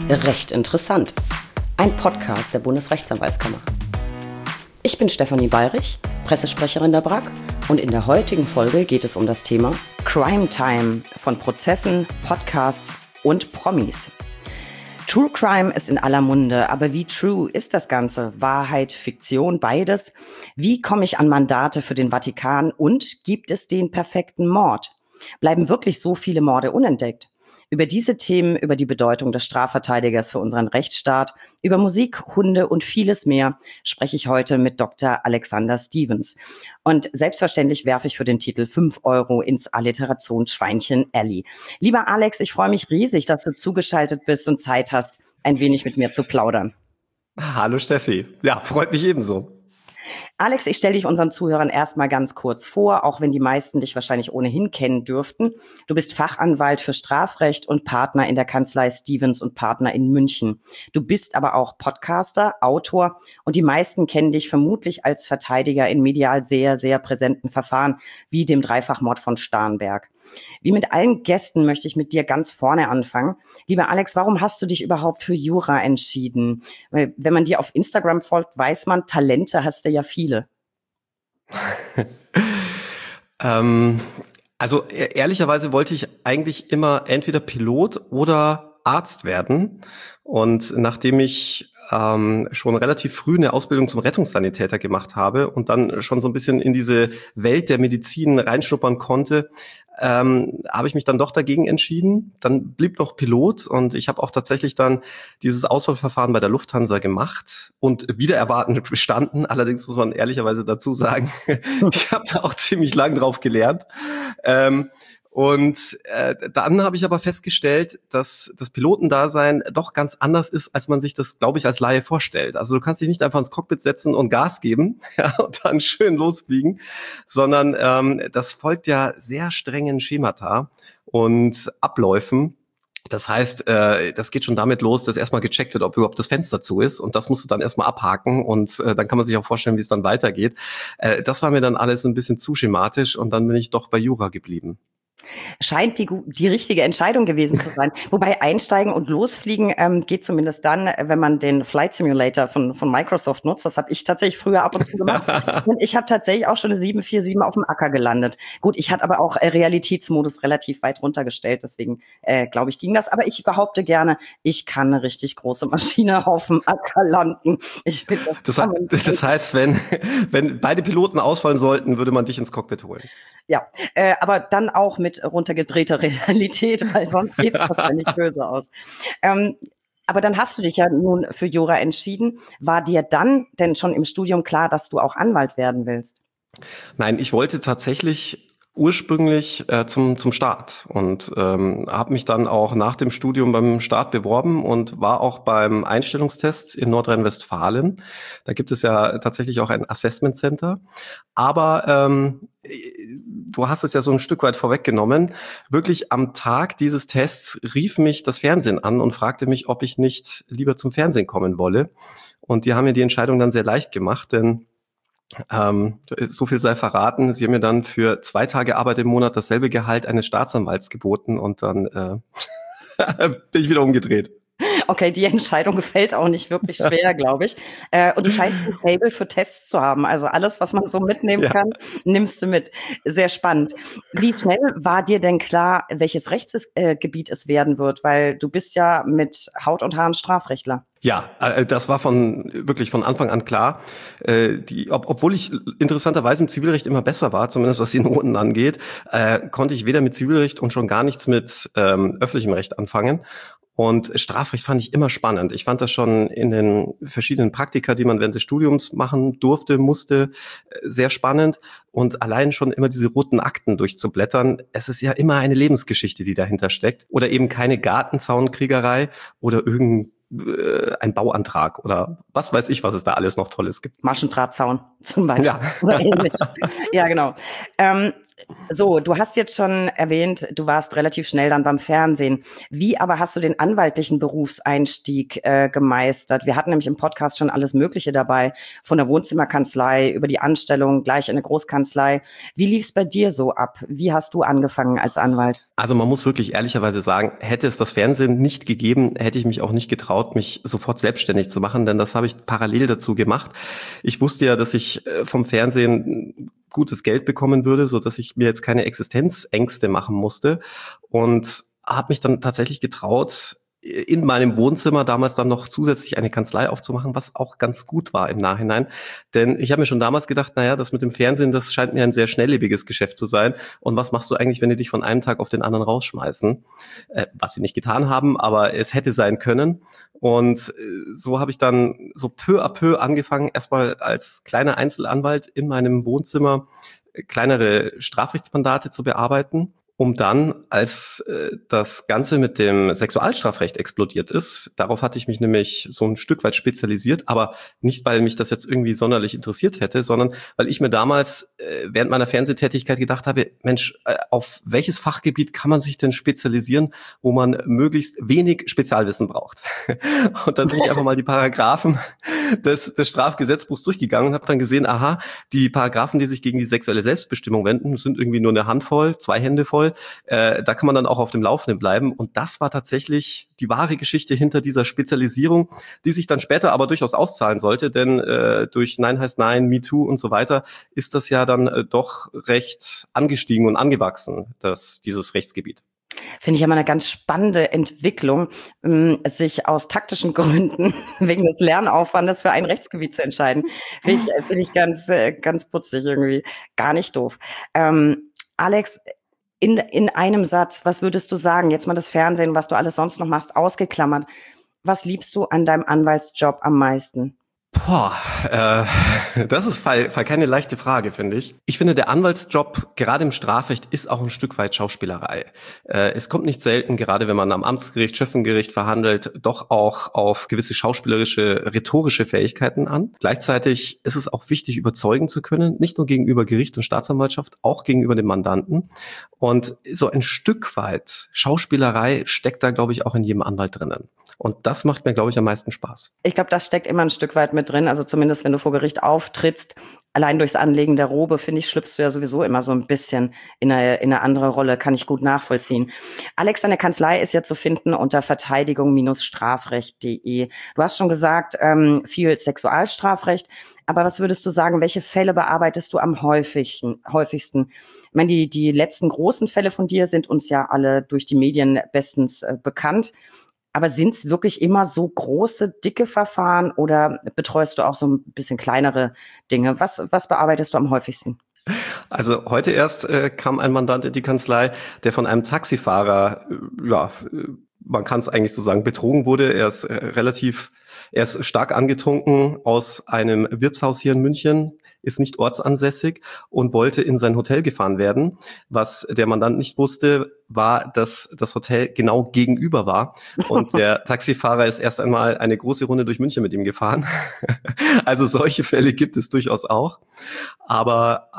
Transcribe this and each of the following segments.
Recht interessant. Ein Podcast der Bundesrechtsanwaltskammer. Ich bin Stefanie Bayrich, Pressesprecherin der BRAG, und in der heutigen Folge geht es um das Thema Crime Time von Prozessen, Podcasts und Promis. True Crime ist in aller Munde, aber wie true ist das Ganze? Wahrheit, Fiktion, beides? Wie komme ich an Mandate für den Vatikan und gibt es den perfekten Mord? Bleiben wirklich so viele Morde unentdeckt? Über diese Themen, über die Bedeutung des Strafverteidigers für unseren Rechtsstaat, über Musik, Hunde und vieles mehr spreche ich heute mit Dr. Alexander Stevens. Und selbstverständlich werfe ich für den Titel 5 Euro ins Alliterationsschweinchen Ellie. Lieber Alex, ich freue mich riesig, dass du zugeschaltet bist und Zeit hast, ein wenig mit mir zu plaudern. Hallo Steffi. Ja, freut mich ebenso. Alex, ich stelle dich unseren Zuhörern erstmal ganz kurz vor, auch wenn die meisten dich wahrscheinlich ohnehin kennen dürften. Du bist Fachanwalt für Strafrecht und Partner in der Kanzlei Stevens und Partner in München. Du bist aber auch Podcaster, Autor und die meisten kennen dich vermutlich als Verteidiger in medial sehr, sehr präsenten Verfahren wie dem Dreifachmord von Starnberg. Wie mit allen Gästen möchte ich mit dir ganz vorne anfangen. Lieber Alex, warum hast du dich überhaupt für Jura entschieden? Weil wenn man dir auf Instagram folgt, weiß man, Talente hast du ja viele. Also ehrlicherweise wollte ich eigentlich immer entweder Pilot oder Arzt werden. Und nachdem ich schon relativ früh eine Ausbildung zum Rettungssanitäter gemacht habe und dann schon so ein bisschen in diese Welt der Medizin reinschnuppern konnte, habe ich mich dann doch dagegen entschieden. Dann blieb noch Pilot und ich habe auch tatsächlich dann dieses Auswahlverfahren bei der Lufthansa gemacht und wider Erwarten bestanden. Allerdings muss man ehrlicherweise dazu sagen, ich habe da auch ziemlich lang drauf gelernt. Dann habe ich aber festgestellt, dass das Pilotendasein doch ganz anders ist, als man sich das, glaube ich, als Laie vorstellt. Also du kannst dich nicht einfach ins Cockpit setzen und Gas geben, ja, und dann schön losfliegen, sondern das folgt ja sehr strengen Schemata und Abläufen. Das heißt, das geht schon damit los, dass erstmal gecheckt wird, ob überhaupt das Fenster zu ist. Und das musst du dann erstmal abhaken. Und dann kann man sich auch vorstellen, wie es dann weitergeht. Das war mir dann alles ein bisschen zu schematisch. Und dann bin ich doch bei Jura geblieben. Scheint die richtige Entscheidung gewesen zu sein. Wobei einsteigen und losfliegen geht zumindest dann, wenn man den Flight Simulator von Microsoft nutzt. Das habe ich tatsächlich früher ab und zu gemacht. Und ich habe tatsächlich auch schon eine 747 auf dem Acker gelandet. Gut, ich hatte aber auch Realitätsmodus relativ weit runtergestellt. Deswegen glaube ich, ging das. Aber ich behaupte gerne, ich kann eine richtig große Maschine auf dem Acker landen. Ich finde das heißt, wenn beide Piloten ausfallen sollten, würde man dich ins Cockpit holen. Ja, aber dann auch mit runtergedrehter Realität, weil sonst geht's wahrscheinlich böse aus. Aber dann hast du dich ja nun für Jura entschieden. War dir dann denn schon im Studium klar, dass du auch Anwalt werden willst? Nein, ich wollte tatsächlich ursprünglich zum Staat und habe mich dann auch nach dem Studium beim Staat beworben und war auch beim Einstellungstest in Nordrhein-Westfalen. Da gibt es ja tatsächlich auch ein Assessment Center. Aber du hast es ja so ein Stück weit vorweggenommen. Wirklich am Tag dieses Tests rief mich das Fernsehen an und fragte mich, ob ich nicht lieber zum Fernsehen kommen wolle. Und die haben mir die Entscheidung dann sehr leicht gemacht, denn so viel sei verraten. Sie haben mir dann für 2 Tage Arbeit im Monat dasselbe Gehalt eines Staatsanwalts geboten und dann bin ich wieder umgedreht. Okay, die Entscheidung gefällt auch nicht wirklich schwer, glaube ich. Und du scheinst ein Faible für Tests zu haben. Also alles, was man so mitnehmen kann, nimmst du mit. Sehr spannend. Wie schnell war dir denn klar, welches Rechtsgebiet es werden wird? Weil du bist ja mit Haut und Haaren Strafrechtler. Ja, das war wirklich von Anfang an klar. Obwohl ich interessanterweise im Zivilrecht immer besser war, zumindest was die Noten angeht, konnte ich weder mit Zivilrecht und schon gar nichts mit öffentlichem Recht anfangen. Und Strafrecht fand ich immer spannend. Ich fand das schon in den verschiedenen Praktika, die man während des Studiums machen durfte, musste, sehr spannend. Und allein schon immer diese roten Akten durchzublättern, es ist ja immer eine Lebensgeschichte, die dahinter steckt. Oder eben keine Gartenzaunkriegerei oder ein Bauantrag oder was weiß ich, was es da alles noch Tolles gibt. Maschendrahtzaun zum Beispiel. Ja. Oder ähnlich. Ja, genau. So, du hast jetzt schon erwähnt, du warst relativ schnell dann beim Fernsehen. Wie aber hast du den anwaltlichen Berufseinstieg gemeistert? Wir hatten nämlich im Podcast schon alles Mögliche dabei, von der Wohnzimmerkanzlei über die Anstellung gleich in eine Großkanzlei. Wie lief es bei dir so ab? Wie hast du angefangen als Anwalt? Also man muss wirklich ehrlicherweise sagen, hätte es das Fernsehen nicht gegeben, hätte ich mich auch nicht getraut, mich sofort selbstständig zu machen, denn das habe ich parallel dazu gemacht. Ich wusste ja, dass ich vom Fernsehen gutes Geld bekommen würde, so dass ich mir jetzt keine Existenzängste machen musste und habe mich dann tatsächlich getraut, in meinem Wohnzimmer damals dann noch zusätzlich eine Kanzlei aufzumachen, was auch ganz gut war im Nachhinein. Denn ich habe mir schon damals gedacht, naja, das mit dem Fernsehen, das scheint mir ein sehr schnelllebiges Geschäft zu sein. Und was machst du eigentlich, wenn die dich von einem Tag auf den anderen rausschmeißen? Was sie nicht getan haben, aber es hätte sein können. Und so habe ich dann so peu à peu angefangen, erstmal als kleiner Einzelanwalt in meinem Wohnzimmer kleinere Strafrechtsmandate zu bearbeiten, um dann, als das Ganze mit dem Sexualstrafrecht explodiert ist, darauf hatte ich mich nämlich so ein Stück weit spezialisiert, aber nicht, weil mich das jetzt irgendwie sonderlich interessiert hätte, sondern weil ich mir damals während meiner Fernsehtätigkeit gedacht habe, Mensch, auf welches Fachgebiet kann man sich denn spezialisieren, wo man möglichst wenig Spezialwissen braucht? Und dann bin ich einfach mal die Paragraphen des Strafgesetzbuchs durchgegangen und habe dann gesehen, aha, die Paragraphen, die sich gegen die sexuelle Selbstbestimmung wenden, sind irgendwie nur eine Handvoll, 2 Hände voll. Da kann man dann auch auf dem Laufenden bleiben. Und das war tatsächlich die wahre Geschichte hinter dieser Spezialisierung, die sich dann später aber durchaus auszahlen sollte, denn durch Nein heißt Nein, MeToo und so weiter ist das ja dann doch recht angestiegen und angewachsen, dieses Rechtsgebiet. Finde ich ja mal eine ganz spannende Entwicklung, sich aus taktischen Gründen wegen des Lernaufwandes für ein Rechtsgebiet zu entscheiden. Finde ich ganz putzig irgendwie. Gar nicht doof. Alex, in einem Satz, was würdest du sagen? Jetzt mal das Fernsehen, was du alles sonst noch machst, ausgeklammert. Was liebst du an deinem Anwaltsjob am meisten? Boah, das ist keine leichte Frage, finde ich. Ich finde, der Anwaltsjob, gerade im Strafrecht, ist auch ein Stück weit Schauspielerei. Es kommt nicht selten, gerade wenn man am Amtsgericht, Schöffengericht verhandelt, doch auch auf gewisse schauspielerische, rhetorische Fähigkeiten an. Gleichzeitig ist es auch wichtig, überzeugen zu können, nicht nur gegenüber Gericht und Staatsanwaltschaft, auch gegenüber dem Mandanten. Und so ein Stück weit Schauspielerei steckt da, glaube ich, auch in jedem Anwalt drinnen. Und das macht mir, glaube ich, am meisten Spaß. Ich glaube, das steckt immer ein Stück weit mit drin. Also zumindest, wenn du vor Gericht auftrittst, allein durchs Anlegen der Robe, finde ich, schlüpfst du ja sowieso immer so ein bisschen in eine andere Rolle. Kann ich gut nachvollziehen. Alex, deine Kanzlei ist ja zu finden unter verteidigung-strafrecht.de. Du hast schon gesagt, viel Sexualstrafrecht. Aber was würdest du sagen, welche Fälle bearbeitest du am häufigsten? Ich meine, die letzten großen Fälle von dir sind uns ja alle durch die Medien bestens bekannt. Aber sind es wirklich immer so große, dicke Verfahren oder betreust du auch so ein bisschen kleinere Dinge? Was bearbeitest du am häufigsten? Also heute erst kam ein Mandant in die Kanzlei, der von einem Taxifahrer, man kann es eigentlich so sagen, betrogen wurde. Er ist stark angetrunken aus einem Wirtshaus hier in München, ist nicht ortsansässig und wollte in sein Hotel gefahren werden. Was der Mandant nicht wusste, war, dass das Hotel genau gegenüber war. Und der Taxifahrer ist erst einmal eine große Runde durch München mit ihm gefahren. Also solche Fälle gibt es durchaus auch. Aber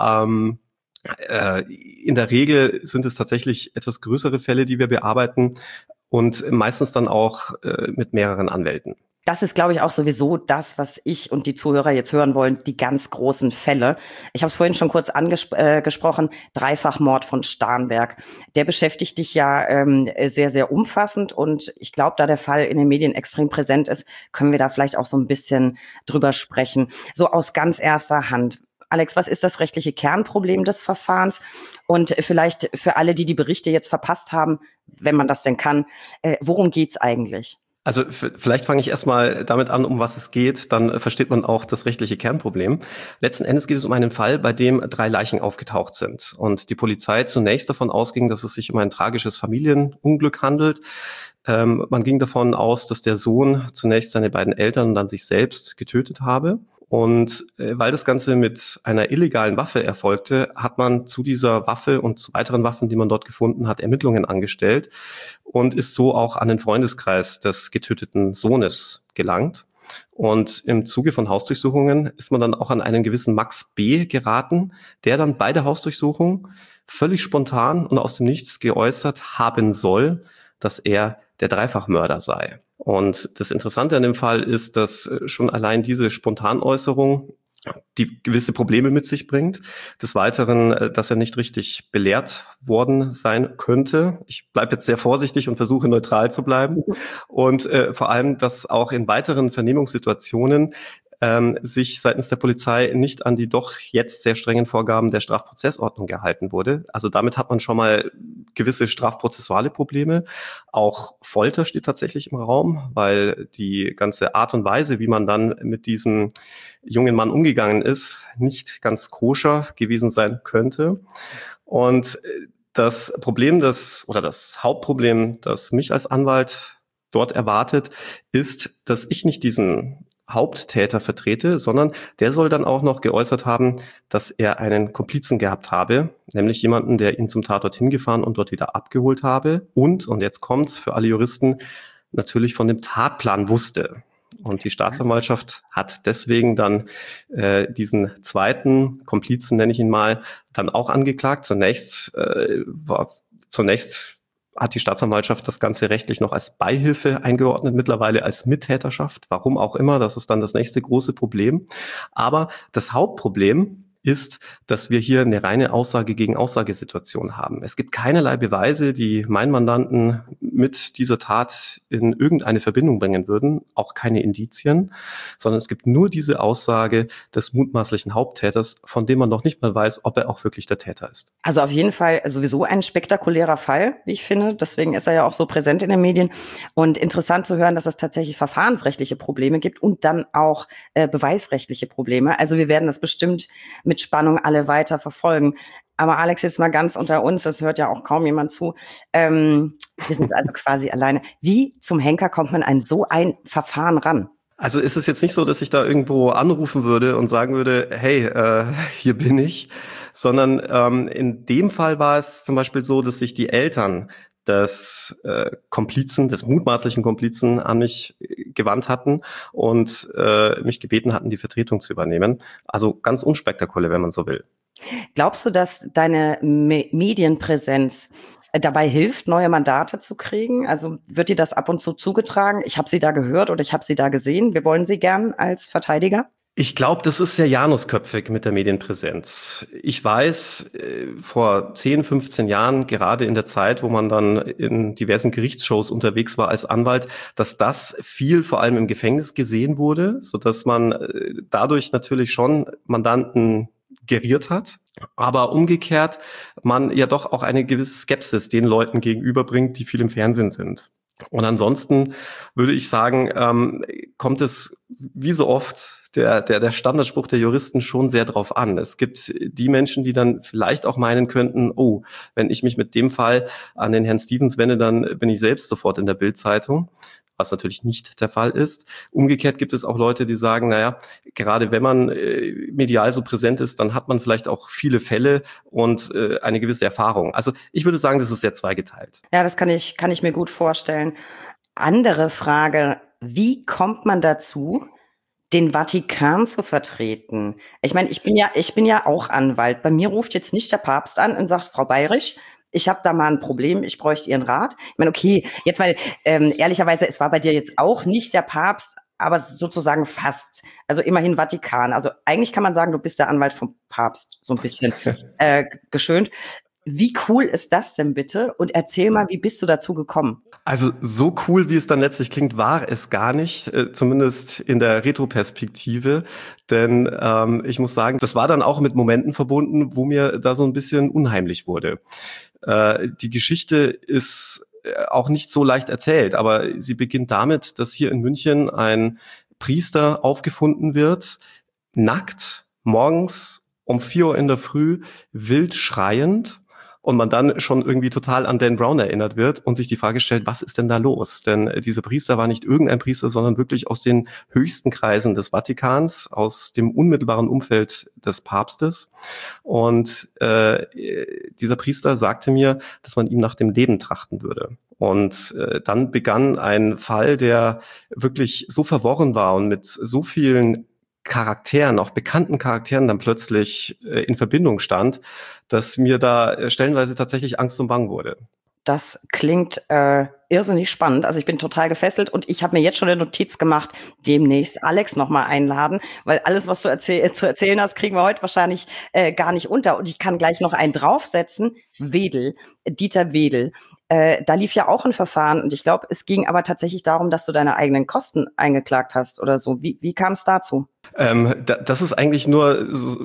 in der Regel sind es tatsächlich etwas größere Fälle, die wir bearbeiten und meistens dann auch mit mehreren Anwälten. Das ist, glaube ich, auch sowieso das, was ich und die Zuhörer jetzt hören wollen, die ganz großen Fälle. Ich habe es vorhin schon kurz angesprochen, Dreifachmord von Starnberg. Der beschäftigt dich ja sehr, sehr umfassend und ich glaube, da der Fall in den Medien extrem präsent ist, können wir da vielleicht auch so ein bisschen drüber sprechen. So aus ganz erster Hand. Alex, was ist das rechtliche Kernproblem des Verfahrens? Und vielleicht für alle, die die Berichte jetzt verpasst haben, wenn man das denn kann, worum geht's eigentlich? Also vielleicht fange ich erstmal damit an, um was es geht, dann versteht man auch das rechtliche Kernproblem. Letzten Endes geht es um einen Fall, bei dem 3 Leichen aufgetaucht sind und die Polizei zunächst davon ausging, dass es sich um ein tragisches Familienunglück handelt. Man ging davon aus, dass der Sohn zunächst seine beiden Eltern und dann sich selbst getötet habe. Und weil das Ganze mit einer illegalen Waffe erfolgte, hat man zu dieser Waffe und zu weiteren Waffen, die man dort gefunden hat, Ermittlungen angestellt und ist so auch an den Freundeskreis des getöteten Sohnes gelangt. Und im Zuge von Hausdurchsuchungen ist man dann auch an einen gewissen Max B. geraten, der dann bei der Hausdurchsuchung völlig spontan und aus dem Nichts geäußert haben soll, dass er der Dreifachmörder sei. Und das Interessante an dem Fall ist, dass schon allein diese Spontanäußerung die gewisse Probleme mit sich bringt. Des Weiteren, dass er nicht richtig belehrt worden sein könnte. Ich bleibe jetzt sehr vorsichtig und versuche neutral zu bleiben. Und vor allem, dass auch in weiteren Vernehmungssituationen sich seitens der Polizei nicht an die doch jetzt sehr strengen Vorgaben der Strafprozessordnung gehalten wurde. Also damit hat man schon mal gewisse strafprozessuale Probleme. Auch Folter steht tatsächlich im Raum, weil die ganze Art und Weise, wie man dann mit diesem jungen Mann umgegangen ist, nicht ganz koscher gewesen sein könnte. Und das Hauptproblem, das mich als Anwalt dort erwartet, ist, dass ich nicht diesen Haupttäter vertrete, sondern der soll dann auch noch geäußert haben, dass er einen Komplizen gehabt habe, nämlich jemanden, der ihn zum Tatort hingefahren und dort wieder abgeholt habe und jetzt kommt's für alle Juristen, natürlich von dem Tatplan wusste. Und die Staatsanwaltschaft hat deswegen dann diesen zweiten Komplizen, nenne ich ihn mal, dann auch angeklagt. Zunächst hat die Staatsanwaltschaft das Ganze rechtlich noch als Beihilfe eingeordnet, mittlerweile als Mittäterschaft. Warum auch immer, das ist dann das nächste große Problem. Aber das Hauptproblem ist, dass wir hier eine reine Aussage gegen Aussagesituation haben. Es gibt keinerlei Beweise, die meinen Mandanten mit dieser Tat in irgendeine Verbindung bringen würden, auch keine Indizien, sondern es gibt nur diese Aussage des mutmaßlichen Haupttäters, von dem man noch nicht mal weiß, ob er auch wirklich der Täter ist. Also auf jeden Fall sowieso ein spektakulärer Fall, wie ich finde. Deswegen ist er ja auch so präsent in den Medien. Und interessant zu hören, dass es tatsächlich verfahrensrechtliche Probleme gibt und dann auch beweisrechtliche Probleme. Also wir werden das bestimmt mit Spannung alle weiter verfolgen. Aber Alex, jetzt mal ganz unter uns, das hört ja auch kaum jemand zu. Wir sind also quasi alleine. Wie zum Henker kommt man an so ein Verfahren ran? Also ist es jetzt nicht so, dass ich da irgendwo anrufen würde und sagen würde, hey, hier bin ich, sondern in dem Fall war es zum Beispiel so, dass sich die Eltern des Komplizen, des mutmaßlichen Komplizen an mich gewandt hatten und mich gebeten hatten, die Vertretung zu übernehmen. Also ganz unspektakulär, wenn man so will. Glaubst du, dass deine Medienpräsenz dabei hilft, neue Mandate zu kriegen? Also wird dir das ab und zu zugetragen? Ich habe sie da gehört oder ich habe sie da gesehen. Wir wollen sie gern als Verteidiger. Ich glaube, das ist sehr janusköpfig mit der Medienpräsenz. Ich weiß, vor 10, 15 Jahren, gerade in der Zeit, wo man dann in diversen Gerichtsshows unterwegs war als Anwalt, dass das viel vor allem im Gefängnis gesehen wurde, sodass man dadurch natürlich schon Mandanten geriert hat. Aber umgekehrt man ja doch auch eine gewisse Skepsis den Leuten gegenüberbringt, die viel im Fernsehen sind. Und ansonsten würde ich sagen, kommt es wie so oft der Standardspruch der Juristen schon sehr drauf an. Es gibt die Menschen, die dann vielleicht auch meinen könnten, oh, wenn ich mich mit dem Fall an den Herrn Stevens wende, dann bin ich selbst sofort in der Bild-Zeitung, was natürlich nicht der Fall ist. Umgekehrt gibt es auch Leute, die sagen, naja, gerade wenn man medial so präsent ist, dann hat man vielleicht auch viele Fälle und eine gewisse Erfahrung. Also ich würde sagen, das ist sehr zweigeteilt. Ja, das kann ich mir gut vorstellen. Andere Frage, wie kommt man dazu, den Vatikan zu vertreten? Ich meine, ich bin ja auch Anwalt. Bei mir ruft jetzt nicht der Papst an und sagt, Frau Bayrich, ich habe da mal ein Problem, ich bräuchte Ihren Rat. Ich meine, okay, jetzt mal ehrlicherweise, es war bei dir jetzt auch nicht der Papst, aber sozusagen fast. Also immerhin Vatikan. Also eigentlich kann man sagen, du bist der Anwalt vom Papst, so ein bisschen geschönt. Wie cool ist das denn bitte? Und erzähl mal, wie bist du dazu gekommen? Also so cool, wie es dann letztlich klingt, war es gar nicht, zumindest in der Retroperspektive. Denn ich muss sagen, das war dann auch mit Momenten verbunden, wo mir da so ein bisschen unheimlich wurde. Die Geschichte ist auch nicht so leicht erzählt, aber sie beginnt damit, dass hier in München ein Priester aufgefunden wird, nackt, morgens um 4 Uhr in der Früh, wild schreiend. Und man dann schon irgendwie total an Dan Brown erinnert wird und sich die Frage stellt, was ist denn da los? Denn dieser Priester war nicht irgendein Priester, sondern wirklich aus den höchsten Kreisen des Vatikans, aus dem unmittelbaren Umfeld des Papstes. Und dieser Priester sagte mir, dass man ihm nach dem Leben trachten würde. Und dann begann ein Fall, der wirklich so verworren war und mit so vielen Charakteren, auch bekannten Charakteren dann plötzlich in Verbindung stand, dass mir da stellenweise tatsächlich Angst und Bang wurde. Das klingt irrsinnig spannend. Also ich bin total gefesselt und ich habe mir jetzt schon eine Notiz gemacht, demnächst Alex nochmal einladen, weil alles, was du zu erzählen hast, kriegen wir heute wahrscheinlich gar nicht unter. Und ich kann gleich noch einen draufsetzen. Wedel, Dieter Wedel. Da lief ja auch ein Verfahren und ich glaube, es ging aber tatsächlich darum, dass du deine eigenen Kosten eingeklagt hast oder so. Wie kam es dazu? Das ist eigentlich nur,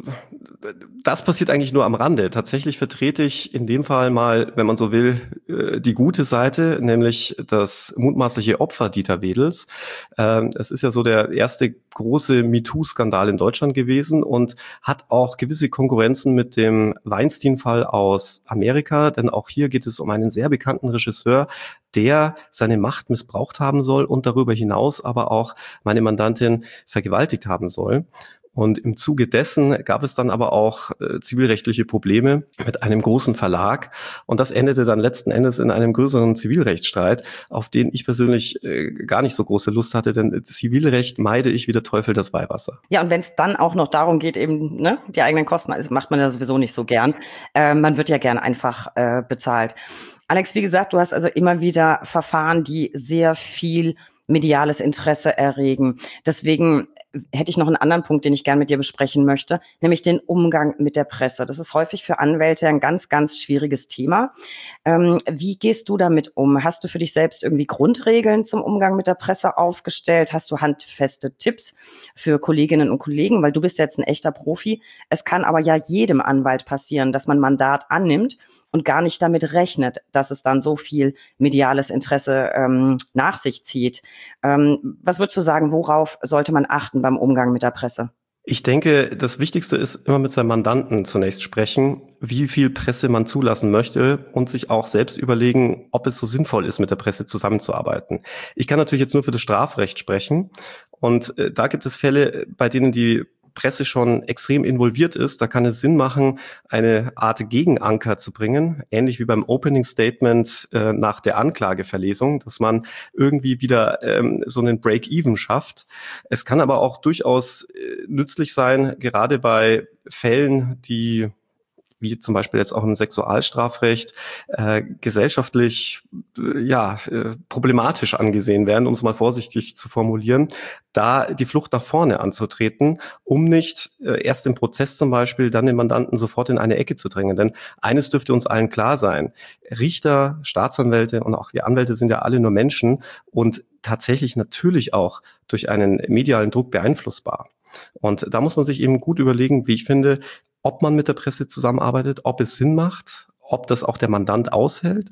das passiert eigentlich nur am Rande. Tatsächlich vertrete ich in dem Fall mal, wenn man so will, die gute Seite, nämlich das mutmaßliche Opfer Dieter Wedels. Es ist ja so der erste große MeToo-Skandal in Deutschland gewesen und hat auch gewisse Konkurrenzen mit dem Weinstein-Fall aus Amerika, denn auch hier geht es um einen sehr bekannten Regisseur, der seine Macht missbraucht haben soll und darüber hinaus aber auch meine Mandantin vergewaltigt haben soll. Und im Zuge dessen gab es dann aber auch zivilrechtliche Probleme mit einem großen Verlag. Und das endete dann letzten Endes in einem größeren Zivilrechtsstreit, auf den ich persönlich gar nicht so große Lust hatte, denn Zivilrecht meide ich wie der Teufel das Weihwasser. Ja, und wenn es dann auch noch darum geht, eben die eigenen Kosten, also macht man ja sowieso nicht so gern. Man wird ja gern einfach bezahlt. Alex, wie gesagt, du hast also immer wieder Verfahren, die sehr viel mediales Interesse erregen. Deswegen hätte ich noch einen anderen Punkt, den ich gern mit dir besprechen möchte, nämlich den Umgang mit der Presse. Das ist häufig für Anwälte ein ganz, ganz schwieriges Thema. Wie gehst du damit um? Hast du für dich selbst irgendwie Grundregeln zum Umgang mit der Presse aufgestellt? Hast du handfeste Tipps für Kolleginnen und Kollegen? Weil du bist jetzt ein echter Profi. Es kann aber ja jedem Anwalt passieren, dass man Mandat annimmt und gar nicht damit rechnet, dass es dann so viel mediales Interesse nach sich zieht. Was würdest du sagen, worauf sollte man achten beim Umgang mit der Presse? Ich denke, das Wichtigste ist immer mit seinem Mandanten zunächst sprechen, wie viel Presse man zulassen möchte und sich auch selbst überlegen, ob es so sinnvoll ist, mit der Presse zusammenzuarbeiten. Ich kann natürlich jetzt nur für das Strafrecht sprechen und da gibt es Fälle, bei denen die Presse schon extrem involviert ist, da kann es Sinn machen, eine Art Gegenanker zu bringen, ähnlich wie beim Opening Statement nach der Anklageverlesung, dass man irgendwie wieder so einen Break-Even schafft. Es kann aber auch durchaus nützlich sein, gerade bei Fällen, die wie zum Beispiel jetzt auch im Sexualstrafrecht, gesellschaftlich problematisch angesehen werden, um es mal vorsichtig zu formulieren, da die Flucht nach vorne anzutreten, um nicht erst im Prozess zum Beispiel dann den Mandanten sofort in eine Ecke zu drängen. Denn eines dürfte uns allen klar sein, Richter, Staatsanwälte und auch wir Anwälte sind ja alle nur Menschen und tatsächlich natürlich auch durch einen medialen Druck beeinflussbar. Und da muss man sich eben gut überlegen, wie ich finde, ob man mit der Presse zusammenarbeitet, ob es Sinn macht, ob das auch der Mandant aushält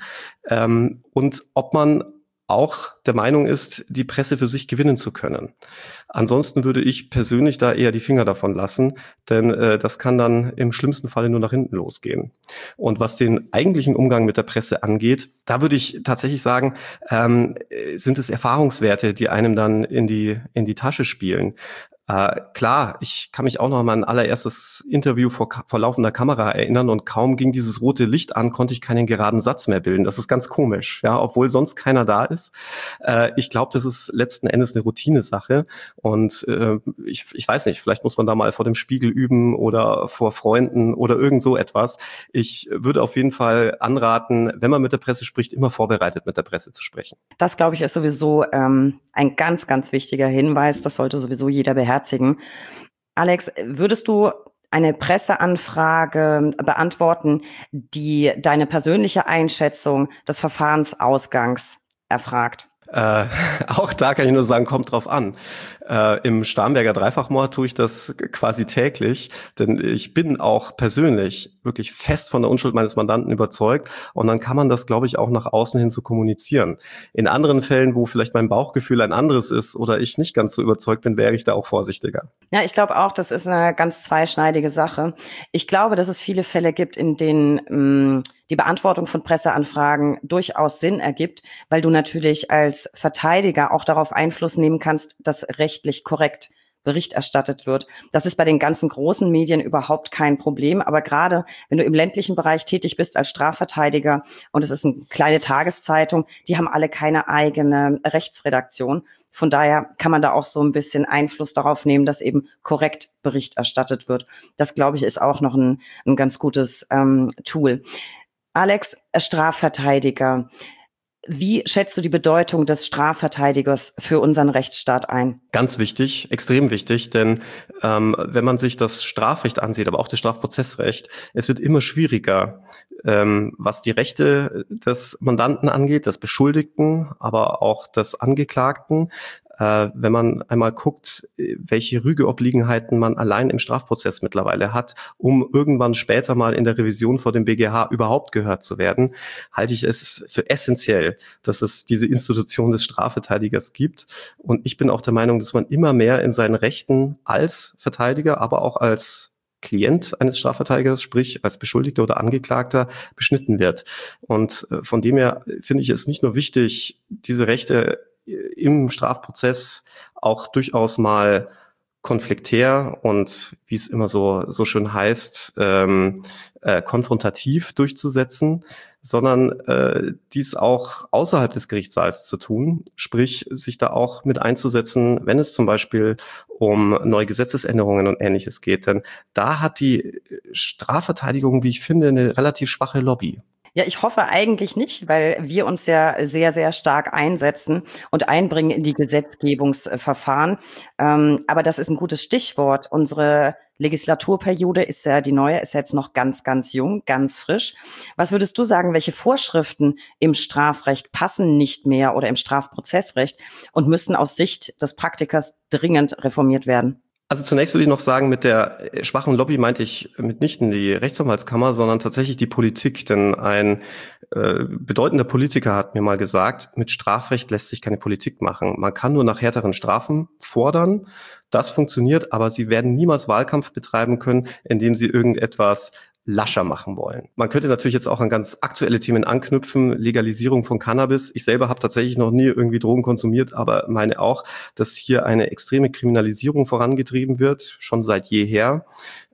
und ob man auch der Meinung ist, die Presse für sich gewinnen zu können. Ansonsten würde ich persönlich da eher die Finger davon lassen, denn das kann dann im schlimmsten Falle nur nach hinten losgehen. Und was den eigentlichen Umgang mit der Presse angeht, da würde ich tatsächlich sagen, sind es Erfahrungswerte, die einem dann in die Tasche spielen. Klar, ich kann mich auch noch an mein allererstes Interview vor laufender Kamera erinnern und kaum ging dieses rote Licht an, konnte ich keinen geraden Satz mehr bilden. Das ist ganz komisch, ja, obwohl sonst keiner da ist. Ich glaube, das ist letzten Endes eine Routinesache und ich weiß nicht, vielleicht muss man da mal vor dem Spiegel üben oder vor Freunden oder irgend so etwas. Ich würde auf jeden Fall anraten, wenn man mit der Presse spricht, immer vorbereitet mit der Presse zu sprechen. Das, glaube ich, ist sowieso ein ganz, ganz wichtiger Hinweis. Das sollte sowieso jeder beherzigen. Alex, würdest du eine Presseanfrage beantworten, die deine persönliche Einschätzung des Verfahrensausgangs erfragt? Auch da kann ich nur sagen, kommt drauf an. Im Starnberger Dreifachmord tue ich das quasi täglich, denn ich bin auch persönlich wirklich fest von der Unschuld meines Mandanten überzeugt und dann kann man das, glaube ich, auch nach außen hin so kommunizieren. In anderen Fällen, wo vielleicht mein Bauchgefühl ein anderes ist oder ich nicht ganz so überzeugt bin, wäre ich da auch vorsichtiger. Ja, ich glaube auch, das ist eine ganz zweischneidige Sache. Ich glaube, dass es viele Fälle gibt, in denen die Beantwortung von Presseanfragen durchaus Sinn ergibt, weil du natürlich als Verteidiger auch darauf Einfluss nehmen kannst, dass rechtlich korrekt Bericht erstattet wird. Das ist bei den ganzen großen Medien überhaupt kein Problem. Aber gerade wenn du im ländlichen Bereich tätig bist als Strafverteidiger und es ist eine kleine Tageszeitung, die haben alle keine eigene Rechtsredaktion. Von daher kann man da auch so ein bisschen Einfluss darauf nehmen, dass eben korrekt Bericht erstattet wird. Das, glaube ich, ist auch noch ein ganz gutes Tool. Alex, Strafverteidiger. Wie schätzt du die Bedeutung des Strafverteidigers für unseren Rechtsstaat ein? Ganz wichtig, extrem wichtig, denn wenn man sich das Strafrecht ansieht, aber auch das Strafprozessrecht, es wird immer schwieriger, was die Rechte des Mandanten angeht, des Beschuldigten, aber auch des Angeklagten. Wenn man einmal guckt, welche Rügeobliegenheiten man allein im Strafprozess mittlerweile hat, um irgendwann später mal in der Revision vor dem BGH überhaupt gehört zu werden, halte ich es für essentiell, dass es diese Institution des Strafverteidigers gibt. Und ich bin auch der Meinung, dass man immer mehr in seinen Rechten als Verteidiger, aber auch als Klient eines Strafverteidigers, sprich als Beschuldigter oder Angeklagter, beschnitten wird. Und von dem her finde ich es nicht nur wichtig, diese Rechte im Strafprozess auch durchaus mal konfliktär und, wie es immer so schön heißt, konfrontativ durchzusetzen, sondern dies auch außerhalb des Gerichtssaals zu tun, sprich sich da auch mit einzusetzen, wenn es zum Beispiel um neue Gesetzesänderungen und Ähnliches geht. Denn da hat die Strafverteidigung, wie ich finde, eine relativ schwache Lobby. Ja, ich hoffe eigentlich nicht, weil wir uns ja sehr, sehr stark einsetzen und einbringen in die Gesetzgebungsverfahren. Aber das ist ein gutes Stichwort. Unsere Legislaturperiode ist ja die neue, ist ja jetzt noch ganz, ganz jung, ganz frisch. Was würdest du sagen, welche Vorschriften im Strafrecht passen nicht mehr oder im Strafprozessrecht und müssen aus Sicht des Praktikers dringend reformiert werden? Also zunächst würde ich noch sagen, mit der schwachen Lobby meinte ich mitnichten die Rechtsanwaltskammer, sondern tatsächlich die Politik. Denn ein bedeutender Politiker hat mir mal gesagt, mit Strafrecht lässt sich keine Politik machen. Man kann nur nach härteren Strafen fordern. Das funktioniert, aber sie werden niemals Wahlkampf betreiben können, indem sie irgendetwas lascher machen wollen. Man könnte natürlich jetzt auch an ganz aktuelle Themen anknüpfen, Legalisierung von Cannabis. Ich selber habe tatsächlich noch nie irgendwie Drogen konsumiert, aber meine auch, dass hier eine extreme Kriminalisierung vorangetrieben wird, schon seit jeher.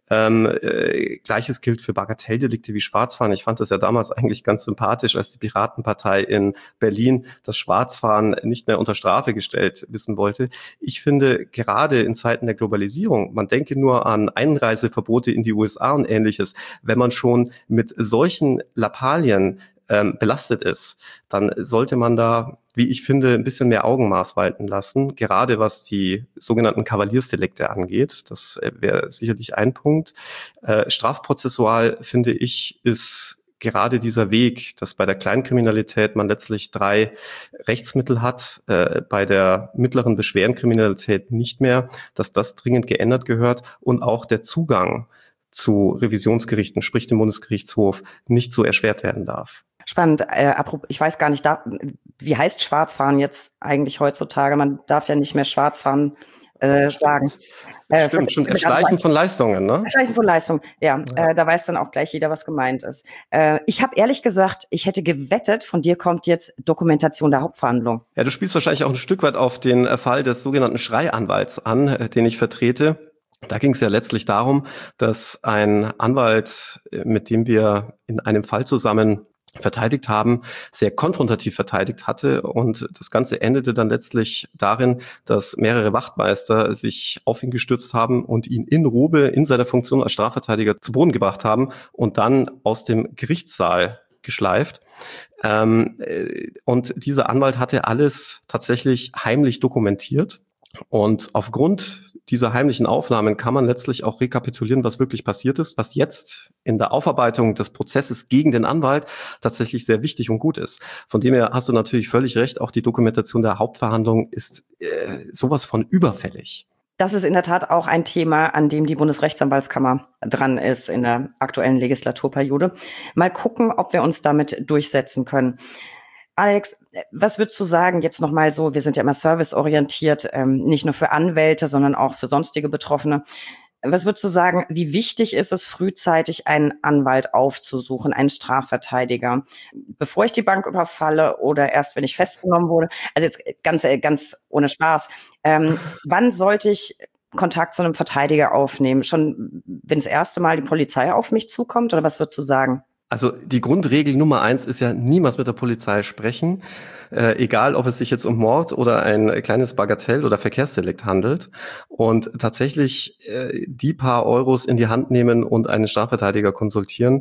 Gleiches gilt für Bagatelldelikte wie Schwarzfahren. Ich fand das ja damals eigentlich ganz sympathisch, als die Piratenpartei in Berlin das Schwarzfahren nicht mehr unter Strafe gestellt wissen wollte. Ich finde, gerade in Zeiten der Globalisierung, man denke nur an Einreiseverbote in die USA und Ähnliches, wenn man schon mit solchen Lappalien belastet ist, dann sollte man da, wie ich finde, ein bisschen mehr Augenmaß walten lassen, gerade was die sogenannten Kavaliersdelikte angeht. Das wäre sicherlich ein Punkt. Strafprozessual, finde ich, ist gerade dieser Weg, dass bei der Kleinkriminalität man letztlich 3 Rechtsmittel hat, bei der mittleren bis schweren Kriminalität nicht mehr, dass das dringend geändert gehört und auch der Zugang zu Revisionsgerichten, sprich dem Bundesgerichtshof, nicht so erschwert werden darf. Spannend. Ich weiß gar nicht, wie heißt Schwarzfahren jetzt eigentlich heutzutage? Man darf ja nicht mehr Schwarzfahren sagen. Stimmt. Erschleichen von Leistungen, ne? Erschleichen von Leistungen, ja. Da weiß dann auch gleich jeder, was gemeint ist. Ich habe ehrlich gesagt, ich hätte gewettet, von dir kommt jetzt Dokumentation der Hauptverhandlung. Ja, du spielst wahrscheinlich auch ein Stück weit auf den Fall des sogenannten Schreianwalts an, den ich vertrete. Da ging es ja letztlich darum, dass ein Anwalt, mit dem wir in einem Fall zusammen verteidigt haben, sehr konfrontativ verteidigt hatte und das Ganze endete dann letztlich darin, dass mehrere Wachtmeister sich auf ihn gestürzt haben und ihn in Robe in seiner Funktion als Strafverteidiger zu Boden gebracht haben und dann aus dem Gerichtssaal geschleift. Und dieser Anwalt hatte alles tatsächlich heimlich dokumentiert. Und aufgrund dieser heimlichen Aufnahmen kann man letztlich auch rekapitulieren, was wirklich passiert ist, was jetzt in der Aufarbeitung des Prozesses gegen den Anwalt tatsächlich sehr wichtig und gut ist. Von dem her hast du natürlich völlig recht, auch die Dokumentation der Hauptverhandlung ist sowas von überfällig. Das ist in der Tat auch ein Thema, an dem die Bundesrechtsanwaltskammer dran ist in der aktuellen Legislaturperiode. Mal gucken, ob wir uns damit durchsetzen können. Alex, was würdest du sagen, jetzt nochmal so, wir sind ja immer serviceorientiert, nicht nur für Anwälte, sondern auch für sonstige Betroffene. Was würdest du sagen, wie wichtig ist es, frühzeitig einen Anwalt aufzusuchen, einen Strafverteidiger, bevor ich die Bank überfalle oder erst, wenn ich festgenommen wurde? Also jetzt ganz ohne Spaß. Wann sollte ich Kontakt zu einem Verteidiger aufnehmen? Schon, wenn das erste Mal die Polizei auf mich zukommt, oder was würdest du sagen? Also die Grundregel Nummer 1 ist ja niemals mit der Polizei sprechen, egal ob es sich jetzt um Mord oder ein kleines Bagatell- oder Verkehrsdelikt handelt und tatsächlich die paar Euros in die Hand nehmen und einen Strafverteidiger konsultieren,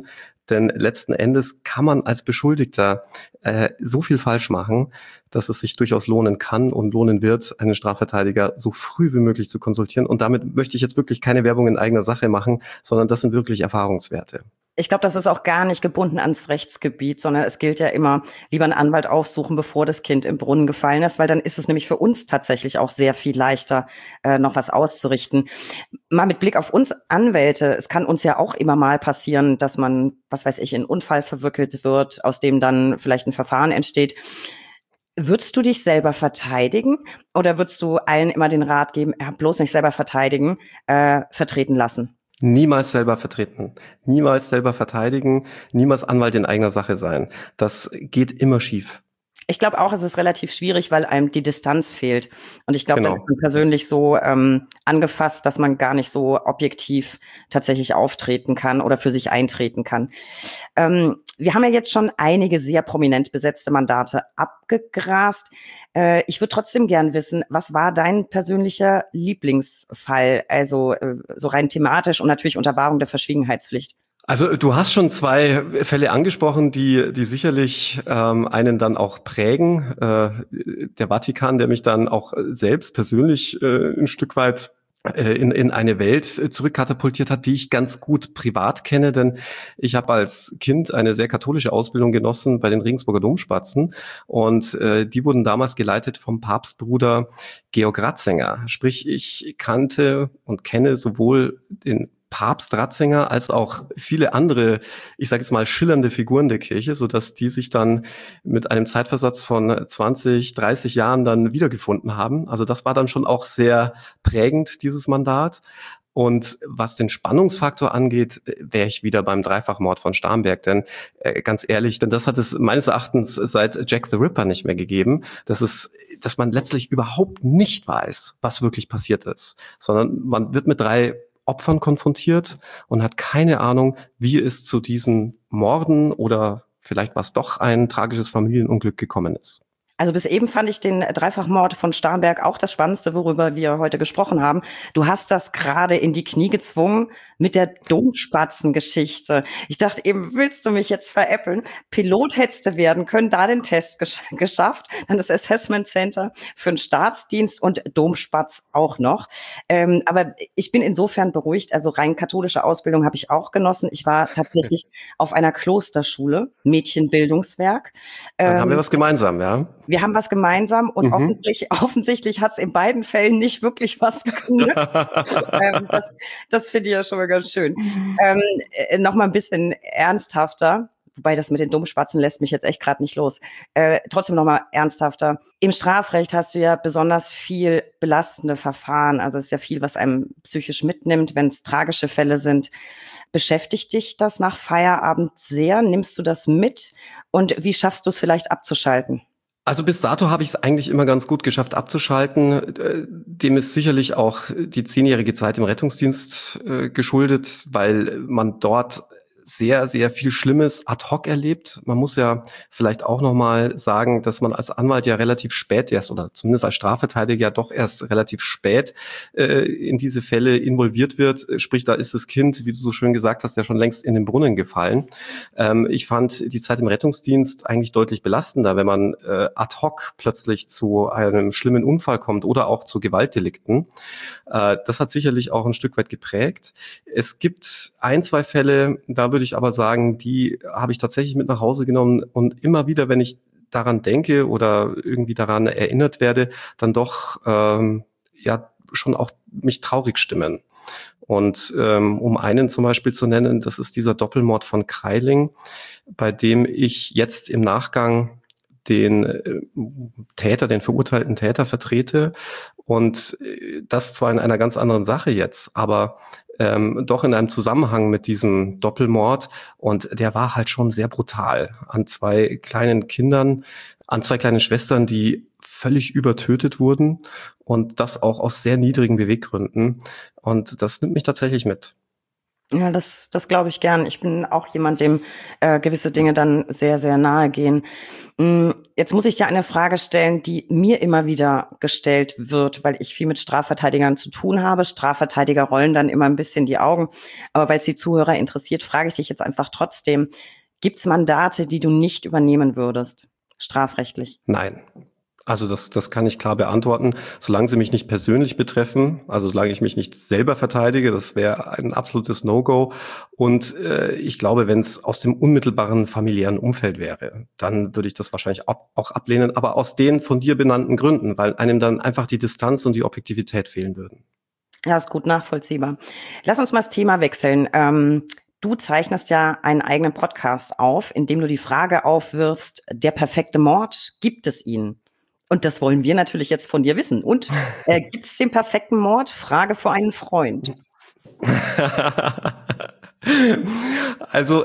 Denn letzten Endes kann man als Beschuldigter so viel falsch machen, dass es sich durchaus lohnen kann und lohnen wird, einen Strafverteidiger so früh wie möglich zu konsultieren. Und damit möchte ich jetzt wirklich keine Werbung in eigener Sache machen, sondern das sind wirklich Erfahrungswerte. Ich glaube, das ist auch gar nicht gebunden ans Rechtsgebiet, sondern es gilt ja immer, lieber einen Anwalt aufsuchen, bevor das Kind im Brunnen gefallen ist, weil dann ist es nämlich für uns tatsächlich auch sehr viel leichter, noch was auszurichten. Mal mit Blick auf uns Anwälte, es kann uns ja auch immer mal passieren, dass man, was weiß ich, in einen Unfall verwickelt wird, aus dem dann vielleicht ein Verfahren entsteht. Würdest du dich selber verteidigen oder würdest du allen immer den Rat geben, ja, bloß nicht selber verteidigen, vertreten lassen? Niemals selber vertreten, niemals selber verteidigen, niemals Anwalt in eigener Sache sein. Das geht immer schief. Ich glaube auch, es ist relativ schwierig, weil einem die Distanz fehlt. Und ich glaube, da ist Genau. man persönlich so angefasst, dass man gar nicht so objektiv tatsächlich auftreten kann oder für sich eintreten kann. Wir haben ja jetzt schon einige sehr prominent besetzte Mandate abgegrast. Ich würde trotzdem gern wissen, was war dein persönlicher Lieblingsfall? Also so rein thematisch und natürlich unter Wahrung der Verschwiegenheitspflicht. Also du hast schon zwei Fälle angesprochen, die sicherlich einen dann auch prägen. Der Vatikan, der mich dann auch selbst persönlich ein Stück weit in eine Welt zurückkatapultiert hat, die ich ganz gut privat kenne, denn ich habe als Kind eine sehr katholische Ausbildung genossen bei den Regensburger Domspatzen und die wurden damals geleitet vom Papstbruder Georg Ratzinger. Sprich, ich kannte und kenne sowohl den Papst Ratzinger als auch viele andere, ich sage jetzt mal, schillernde Figuren der Kirche, sodass die sich dann mit einem Zeitversatz von 20, 30 Jahren dann wiedergefunden haben. Also das war dann schon auch sehr prägend, dieses Mandat. Und was den Spannungsfaktor angeht, wäre ich wieder beim Dreifachmord von Starnberg. Denn ganz ehrlich, denn das hat es meines Erachtens seit Jack the Ripper nicht mehr gegeben, dass man letztlich überhaupt nicht weiß, was wirklich passiert ist, sondern man wird mit drei Opfern konfrontiert und hat keine Ahnung, wie es zu diesen Morden oder vielleicht was doch ein tragisches Familienunglück gekommen ist. Also bis eben fand ich den Dreifachmord von Starnberg auch das Spannendste, worüber wir heute gesprochen haben. Du hast das gerade in die Knie gezwungen mit der Domspatzengeschichte. Ich dachte eben, willst du mich jetzt veräppeln? Pilot hättest du werden können, da den Test geschafft, dann das Assessment Center für den Staatsdienst und Domspatz auch noch. Aber ich bin insofern beruhigt, also rein katholische Ausbildung habe ich auch genossen. Ich war tatsächlich auf einer Klosterschule, Mädchenbildungswerk. Dann haben wir was gemeinsam, ja? Wir haben was gemeinsam und offensichtlich hat es in beiden Fällen nicht wirklich was genützt. Das finde ich ja schon mal ganz schön. Noch mal ein bisschen ernsthafter, wobei das mit den Dummspatzen lässt mich jetzt echt gerade nicht los. Trotzdem noch mal ernsthafter. Im Strafrecht hast du ja besonders viel belastende Verfahren. Also es ist ja viel, was einem psychisch mitnimmt, wenn es tragische Fälle sind. Beschäftigt dich das nach Feierabend sehr? Nimmst du das mit? Und wie schaffst du es vielleicht abzuschalten? Also bis dato habe ich es eigentlich immer ganz gut geschafft abzuschalten. Dem ist sicherlich auch die 10-jährige Zeit im Rettungsdienst geschuldet, weil man dort sehr, sehr viel Schlimmes ad hoc erlebt. Man muss ja vielleicht auch nochmal sagen, dass man als Anwalt ja relativ spät erst oder zumindest als Strafverteidiger ja doch erst relativ spät in diese Fälle involviert wird. Sprich, da ist das Kind, wie du so schön gesagt hast, ja schon längst in den Brunnen gefallen. Ich fand die Zeit im Rettungsdienst eigentlich deutlich belastender, wenn man ad hoc plötzlich zu einem schlimmen Unfall kommt oder auch zu Gewaltdelikten. Das hat sicherlich auch ein Stück weit geprägt. Es gibt ein, zwei Fälle, da würde ich aber sagen, die habe ich tatsächlich mit nach Hause genommen und immer wieder, wenn ich daran denke oder irgendwie daran erinnert werde, dann doch ja schon auch mich traurig stimmen. Und um einen zum Beispiel zu nennen, das ist dieser Doppelmord von Kreiling, bei dem ich jetzt im Nachgang den Täter, den verurteilten Täter vertrete und das zwar in einer ganz anderen Sache jetzt, aber doch in einem Zusammenhang mit diesem Doppelmord und der war halt schon sehr brutal an zwei kleinen Kindern, an zwei kleinen Schwestern, die völlig übertötet wurden und das auch aus sehr niedrigen Beweggründen und das nimmt mich tatsächlich mit. Ja, das glaube ich gern. Ich bin auch jemand, dem gewisse Dinge dann sehr, sehr nahe gehen. Jetzt muss ich dir eine Frage stellen, die mir immer wieder gestellt wird, weil ich viel mit Strafverteidigern zu tun habe. Strafverteidiger rollen dann immer ein bisschen die Augen. Aber weil es die Zuhörer interessiert, frage ich dich jetzt einfach trotzdem. Gibt es Mandate, die du nicht übernehmen würdest, strafrechtlich? Nein. Also das kann ich klar beantworten. Solange sie mich nicht persönlich betreffen, also solange ich mich nicht selber verteidige, das wäre ein absolutes No-Go. Und ich glaube, wenn es aus dem unmittelbaren familiären Umfeld wäre, dann würde ich das wahrscheinlich auch ablehnen, aber aus den von dir benannten Gründen, weil einem dann einfach die Distanz und die Objektivität fehlen würden. Ja, ist gut nachvollziehbar. Lass uns mal das Thema wechseln. Du zeichnest ja einen eigenen Podcast auf, in dem du die Frage aufwirfst, der perfekte Mord, gibt es ihn? Und das wollen wir natürlich jetzt von dir wissen. Und gibt es den perfekten Mord? Frage für einen Freund. Also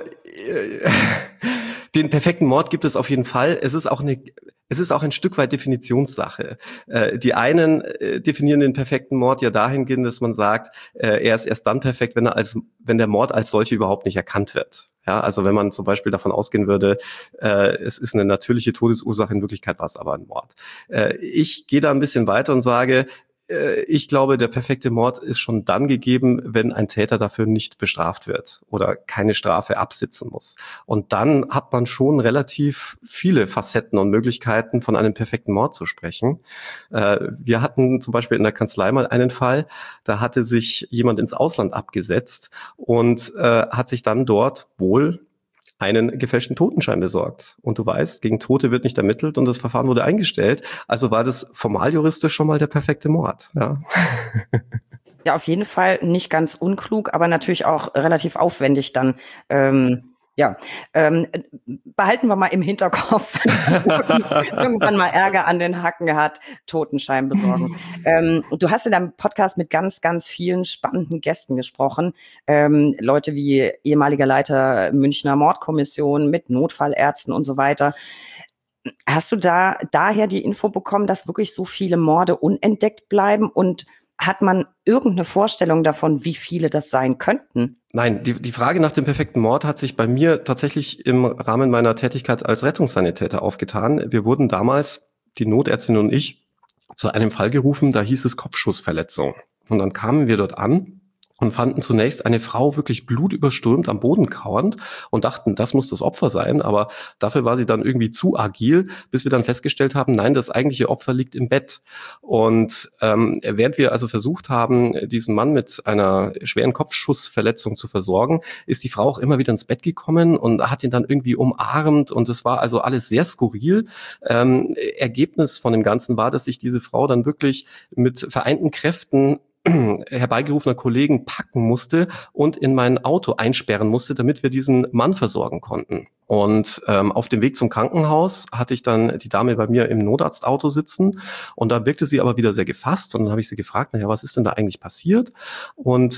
den perfekten Mord gibt es auf jeden Fall. Es ist auch ein Stück weit Definitionssache. Die einen definieren den perfekten Mord ja dahingehend, dass man sagt, er ist erst dann perfekt, wenn der Mord als solche überhaupt nicht erkannt wird. Ja, also wenn man zum Beispiel davon ausgehen würde, es ist eine natürliche Todesursache, in Wirklichkeit war es aber ein Mord. Ich gehe da ein bisschen weiter und sage, ich glaube, der perfekte Mord ist schon dann gegeben, wenn ein Täter dafür nicht bestraft wird oder keine Strafe absitzen muss. Und dann hat man schon relativ viele Facetten und Möglichkeiten, von einem perfekten Mord zu sprechen. Wir hatten zum Beispiel in der Kanzlei mal einen Fall, da hatte sich jemand ins Ausland abgesetzt und hat sich dann dort wohl einen gefälschten Totenschein besorgt. Und du weißt, gegen Tote wird nicht ermittelt und das Verfahren wurde eingestellt. Also war das formaljuristisch schon mal der perfekte Mord. Ja. Ja, auf jeden Fall nicht ganz unklug, aber natürlich auch relativ aufwendig dann. Ja, ähm, behalten wir mal im Hinterkopf, irgendwann mal Ärger an den Hacken hat, Totenschein besorgen. Du hast in deinem Podcast mit ganz, ganz vielen spannenden Gästen gesprochen. Leute wie ehemaliger Leiter Münchner Mordkommission mit Notfallärzten und so weiter. Hast du daher die Info bekommen, dass wirklich so viele Morde unentdeckt bleiben? Und hat man irgendeine Vorstellung davon, wie viele das sein könnten? Nein, die Frage nach dem perfekten Mord hat sich bei mir tatsächlich im Rahmen meiner Tätigkeit als Rettungssanitäter aufgetan. Wir wurden damals, die Notärztin und ich, zu einem Fall gerufen, da hieß es Kopfschussverletzung. Und dann kamen wir dort an und fanden zunächst eine Frau wirklich blutüberströmt am Boden kauernd und dachten, das muss das Opfer sein, aber dafür war sie dann irgendwie zu agil, bis wir dann festgestellt haben, nein, das eigentliche Opfer liegt im Bett. Und während wir also versucht haben, diesen Mann mit einer schweren Kopfschussverletzung zu versorgen, ist die Frau auch immer wieder ins Bett gekommen und hat ihn dann irgendwie umarmt und es war also alles sehr skurril. Ergebnis von dem Ganzen war, dass sich diese Frau dann wirklich mit vereinten Kräften herbeigerufener Kollegen packen musste und in mein Auto einsperren musste, damit wir diesen Mann versorgen konnten. Und auf dem Weg zum Krankenhaus hatte ich dann die Dame bei mir im Notarztauto sitzen und da wirkte sie aber wieder sehr gefasst und dann habe ich sie gefragt, naja, was ist denn da eigentlich passiert? Und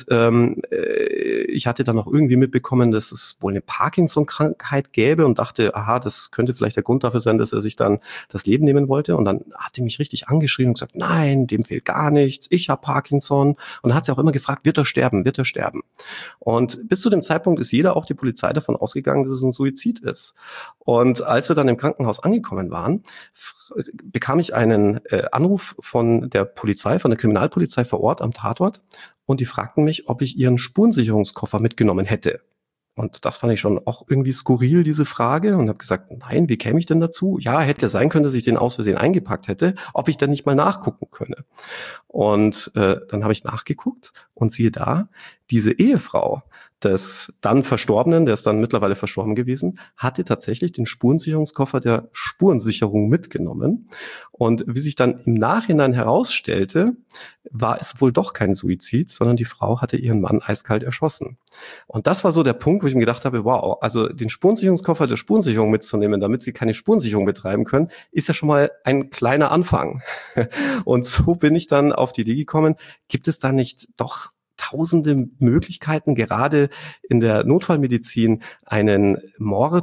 ich hatte dann auch irgendwie mitbekommen, dass es wohl eine Parkinson-Krankheit gäbe und dachte, aha, das könnte vielleicht der Grund dafür sein, dass er sich dann das Leben nehmen wollte. Und dann hat die mich richtig angeschrien und gesagt, nein, dem fehlt gar nichts, ich habe Parkinson. Und dann hat sie auch immer gefragt, wird er sterben, wird er sterben? Und bis zu dem Zeitpunkt ist jeder, auch die Polizei, davon ausgegangen, dass es ein Suizid ist. Und als wir dann im Krankenhaus angekommen waren, bekam ich einen Anruf von der Polizei, von der Kriminalpolizei vor Ort am Tatort und die fragten mich, ob ich ihren Spurensicherungskoffer mitgenommen hätte. Und das fand ich schon auch irgendwie skurril, diese Frage, und habe gesagt, nein, wie käme ich denn dazu? Ja, hätte sein können, dass ich den aus Versehen eingepackt hätte, ob ich dann nicht mal nachgucken könne. Und dann habe ich nachgeguckt und siehe da, diese Ehefrau des dann Verstorbenen, der ist dann mittlerweile verstorben gewesen, hatte tatsächlich den Spurensicherungskoffer der Spurensicherung mitgenommen. Und wie sich dann im Nachhinein herausstellte, war es wohl doch kein Suizid, sondern die Frau hatte ihren Mann eiskalt erschossen. Und das war so der Punkt, wo ich mir gedacht habe, wow, also den Spurensicherungskoffer der Spurensicherung mitzunehmen, damit sie keine Spurensicherung betreiben können, ist ja schon mal ein kleiner Anfang. Und so bin ich dann auf die Idee gekommen, gibt es da nicht doch tausende Möglichkeiten, gerade in der Notfallmedizin einen Mord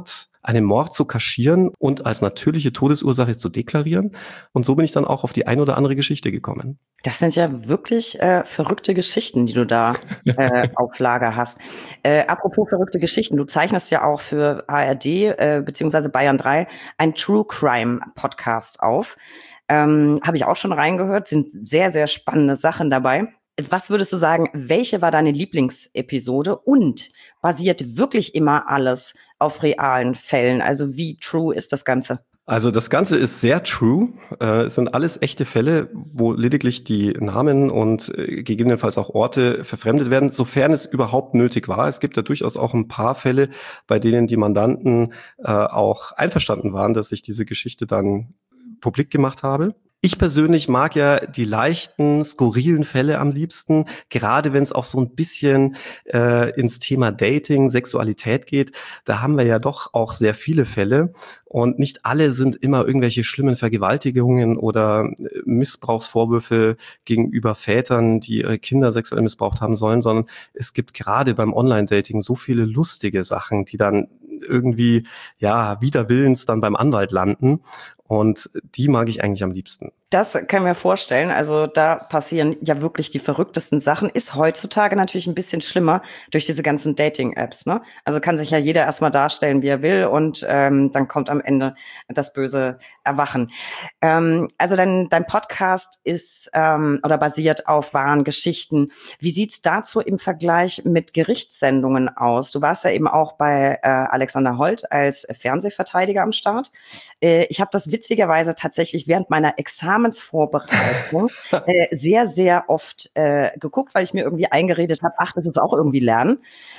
einen Mord zu kaschieren und als natürliche Todesursache zu deklarieren. Und so bin ich dann auch auf die ein oder andere Geschichte gekommen. Das sind ja wirklich verrückte Geschichten, die du da auf Lager hast. Apropos verrückte Geschichten, du zeichnest ja auch für ARD beziehungsweise Bayern 3 ein True Crime Podcast auf. Habe ich auch schon reingehört, sind sehr, sehr spannende Sachen dabei. Was würdest du sagen, welche war deine Lieblingsepisode und basiert wirklich immer alles auf realen Fällen? Also wie true ist das Ganze? Also das Ganze ist sehr true. Es sind alles echte Fälle, wo lediglich die Namen und gegebenenfalls auch Orte verfremdet werden, sofern es überhaupt nötig war. Es gibt ja durchaus auch ein paar Fälle, bei denen die Mandanten auch einverstanden waren, dass ich diese Geschichte dann publik gemacht habe. Ich persönlich mag ja die leichten, skurrilen Fälle am liebsten, gerade wenn es auch so ein bisschen ins Thema Dating, Sexualität geht. Da haben wir ja doch auch sehr viele Fälle und nicht alle sind immer irgendwelche schlimmen Vergewaltigungen oder Missbrauchsvorwürfe gegenüber Vätern, die ihre Kinder sexuell missbraucht haben sollen, sondern es gibt gerade beim Online-Dating so viele lustige Sachen, die dann irgendwie, ja, wider Willens dann beim Anwalt landen. Und die mag ich eigentlich am liebsten. Das kann ich mir vorstellen. Also da passieren ja wirklich die verrücktesten Sachen. Ist heutzutage natürlich ein bisschen schlimmer durch diese ganzen Dating-Apps, ne? Also kann sich ja jeder erstmal darstellen, wie er will, und dann kommt am Ende das böse Erwachen. Also dein Podcast ist oder basiert auf wahren Geschichten. Wie sieht's dazu im Vergleich mit Gerichtssendungen aus? Du warst ja eben auch bei Alexander Holt als Fernsehverteidiger am Start. Ich habe das witzigerweise tatsächlich während meiner Examensvorbereitung sehr, sehr oft geguckt, weil ich mir irgendwie eingeredet habe, ach, das ist auch irgendwie Lernen.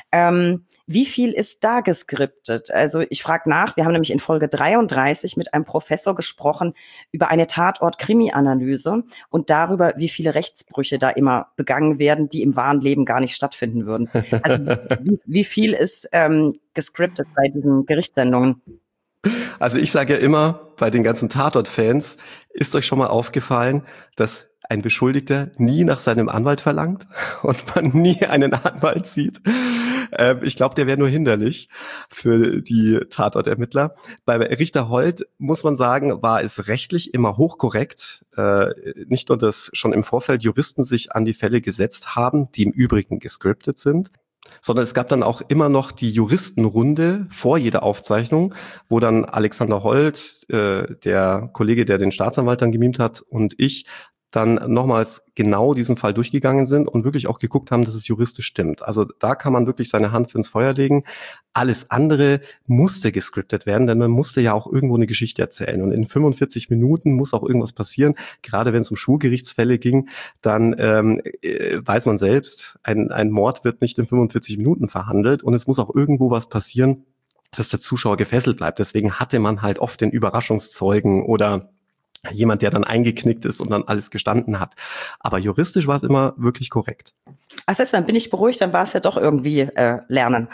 Wie viel ist da geskriptet? Also ich frage nach, wir haben nämlich in Folge 33 mit einem Professor gesprochen über eine Tatort-Krimi-Analyse und darüber, wie viele Rechtsbrüche da immer begangen werden, die im wahren Leben gar nicht stattfinden würden. Also wie viel ist geskriptet bei diesen Gerichtssendungen? Also ich sage ja immer, bei den ganzen Tatort-Fans, ist euch schon mal aufgefallen, dass ein Beschuldigter nie nach seinem Anwalt verlangt und man nie einen Anwalt sieht. Ich glaube, der wäre nur hinderlich für die Tatortermittler. Bei Richter Holt, muss man sagen, war es rechtlich immer hochkorrekt. Nicht nur, dass schon im Vorfeld Juristen sich an die Fälle gesetzt haben, die im Übrigen gescriptet sind, sondern es gab dann auch immer noch die Juristenrunde vor jeder Aufzeichnung, wo dann Alexander Holt, der Kollege, der den Staatsanwalt dann gemimt hat, und ich dann nochmals genau diesen Fall durchgegangen sind und wirklich auch geguckt haben, dass es juristisch stimmt. Also da kann man wirklich seine Hand ins Feuer legen. Alles andere musste gescriptet werden, denn man musste ja auch irgendwo eine Geschichte erzählen. Und in 45 Minuten muss auch irgendwas passieren. Gerade wenn es um Schwurgerichtsfälle ging, dann weiß man selbst, ein Mord wird nicht in 45 Minuten verhandelt und es muss auch irgendwo was passieren, dass der Zuschauer gefesselt bleibt. Deswegen hatte man halt oft den Überraschungszeugen oder jemand, der dann eingeknickt ist und dann alles gestanden hat. Aber juristisch war es immer wirklich korrekt. Ach, dann bin ich beruhigt, dann war es ja doch irgendwie Lernen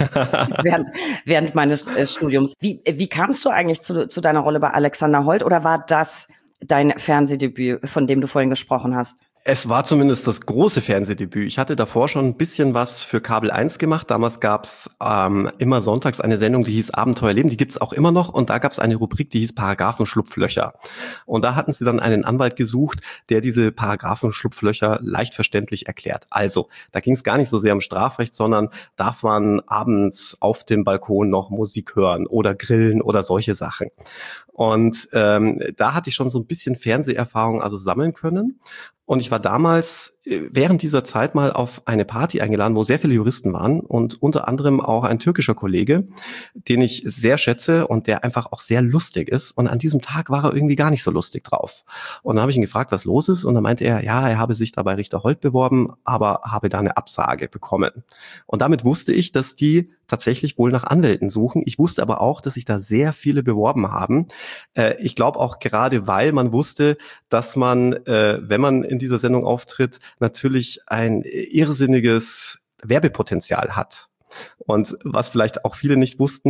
während meines Studiums. Wie kamst du eigentlich zu deiner Rolle bei Alexander Holt, oder war das dein Fernsehdebüt, von dem du vorhin gesprochen hast? Es war zumindest das große Fernsehdebüt. Ich hatte davor schon ein bisschen was für Kabel 1 gemacht. Damals gab's immer sonntags eine Sendung, die hieß Abenteuerleben. Die gibt's auch immer noch. Und da gab's eine Rubrik, die hieß Paragraphenschlupflöcher. Und da hatten sie dann einen Anwalt gesucht, der diese Paragraphenschlupflöcher leicht verständlich erklärt. Also, da ging's gar nicht so sehr um Strafrecht, sondern darf man abends auf dem Balkon noch Musik hören oder grillen oder solche Sachen. Und da hatte ich schon so ein bisschen Fernseherfahrung also sammeln können. Und ich war damals während dieser Zeit mal auf eine Party eingeladen, wo sehr viele Juristen waren und unter anderem auch ein türkischer Kollege, den ich sehr schätze und der einfach auch sehr lustig ist. Und an diesem Tag war er irgendwie gar nicht so lustig drauf. Und dann habe ich ihn gefragt, was los ist. Und dann meinte er, ja, er habe sich da bei Richter Holt beworben, aber habe da eine Absage bekommen. Und damit wusste ich, dass die tatsächlich wohl nach Anwälten suchen. Ich wusste aber auch, dass sich da sehr viele beworben haben. Ich glaube auch gerade, weil man wusste, dass man, wenn man in dieser Sendung auftritt, natürlich ein irrsinniges Werbepotenzial hat. Und was vielleicht auch viele nicht wussten,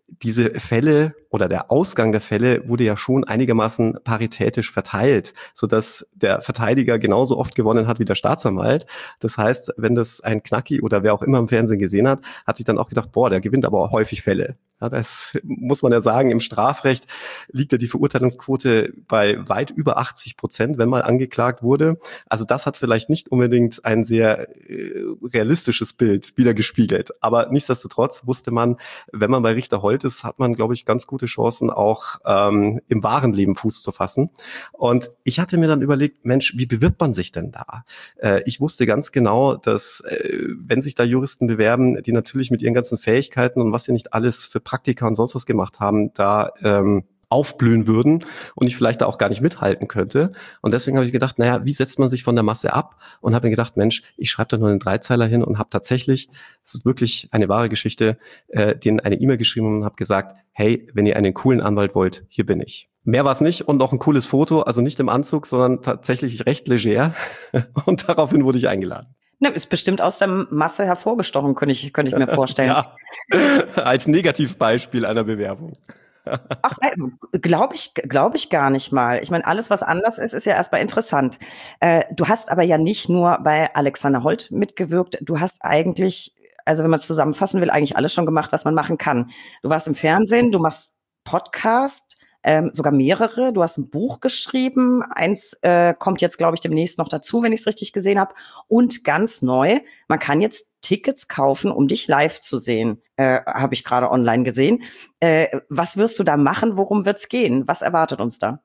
diese Fälle oder der Ausgang der Fälle wurde ja schon einigermaßen paritätisch verteilt, sodass der Verteidiger genauso oft gewonnen hat wie der Staatsanwalt. Das heißt, wenn das ein Knacki oder wer auch immer im Fernsehen gesehen hat, hat sich dann auch gedacht, boah, der gewinnt aber auch häufig Fälle. Ja, das muss man ja sagen, im Strafrecht liegt ja die Verurteilungsquote bei weit über 80%, wenn mal angeklagt wurde. Also das hat vielleicht nicht unbedingt ein sehr realistisches Bild wiedergespiegelt. Aber nichtsdestotrotz wusste man, wenn man bei Richter Holt ist, hat man, glaube ich, ganz gute Chancen, auch im wahren Leben Fuß zu fassen. Und ich hatte mir dann überlegt, Mensch, wie bewirbt man sich denn da? Ich wusste ganz genau, dass wenn sich da Juristen bewerben, die natürlich mit ihren ganzen Fähigkeiten und was sie nicht alles für Praktika und sonst was gemacht haben, da aufblühen würden und ich vielleicht da auch gar nicht mithalten könnte. Und deswegen habe ich gedacht, naja, wie setzt man sich von der Masse ab? Und habe mir gedacht, Mensch, ich schreibe da nur einen Dreizeiler hin und habe tatsächlich, das ist wirklich eine wahre Geschichte, denen eine E-Mail geschrieben und habe gesagt, hey, wenn ihr einen coolen Anwalt wollt, hier bin ich. Mehr war es nicht und noch ein cooles Foto, also nicht im Anzug, sondern tatsächlich recht leger. Und daraufhin wurde ich eingeladen. Ne, ist bestimmt aus der Masse hervorgestochen, könnte ich mir vorstellen. Ja, als Negativbeispiel einer Bewerbung. Ach, glaube ich gar nicht mal. Ich meine, alles, was anders ist, ist ja erstmal interessant. Du hast aber ja nicht nur bei Alexander Holt mitgewirkt, du hast eigentlich, also wenn man es zusammenfassen will, eigentlich alles schon gemacht, was man machen kann. Du warst im Fernsehen, du machst Podcast, sogar mehrere. Du hast ein Buch geschrieben. Eins kommt jetzt, glaube ich, demnächst noch dazu, wenn ich es richtig gesehen habe. Und ganz neu, man kann jetzt Tickets kaufen, um dich live zu sehen. Habe ich gerade online gesehen. Was wirst du da machen? Worum wird's gehen? Was erwartet uns da?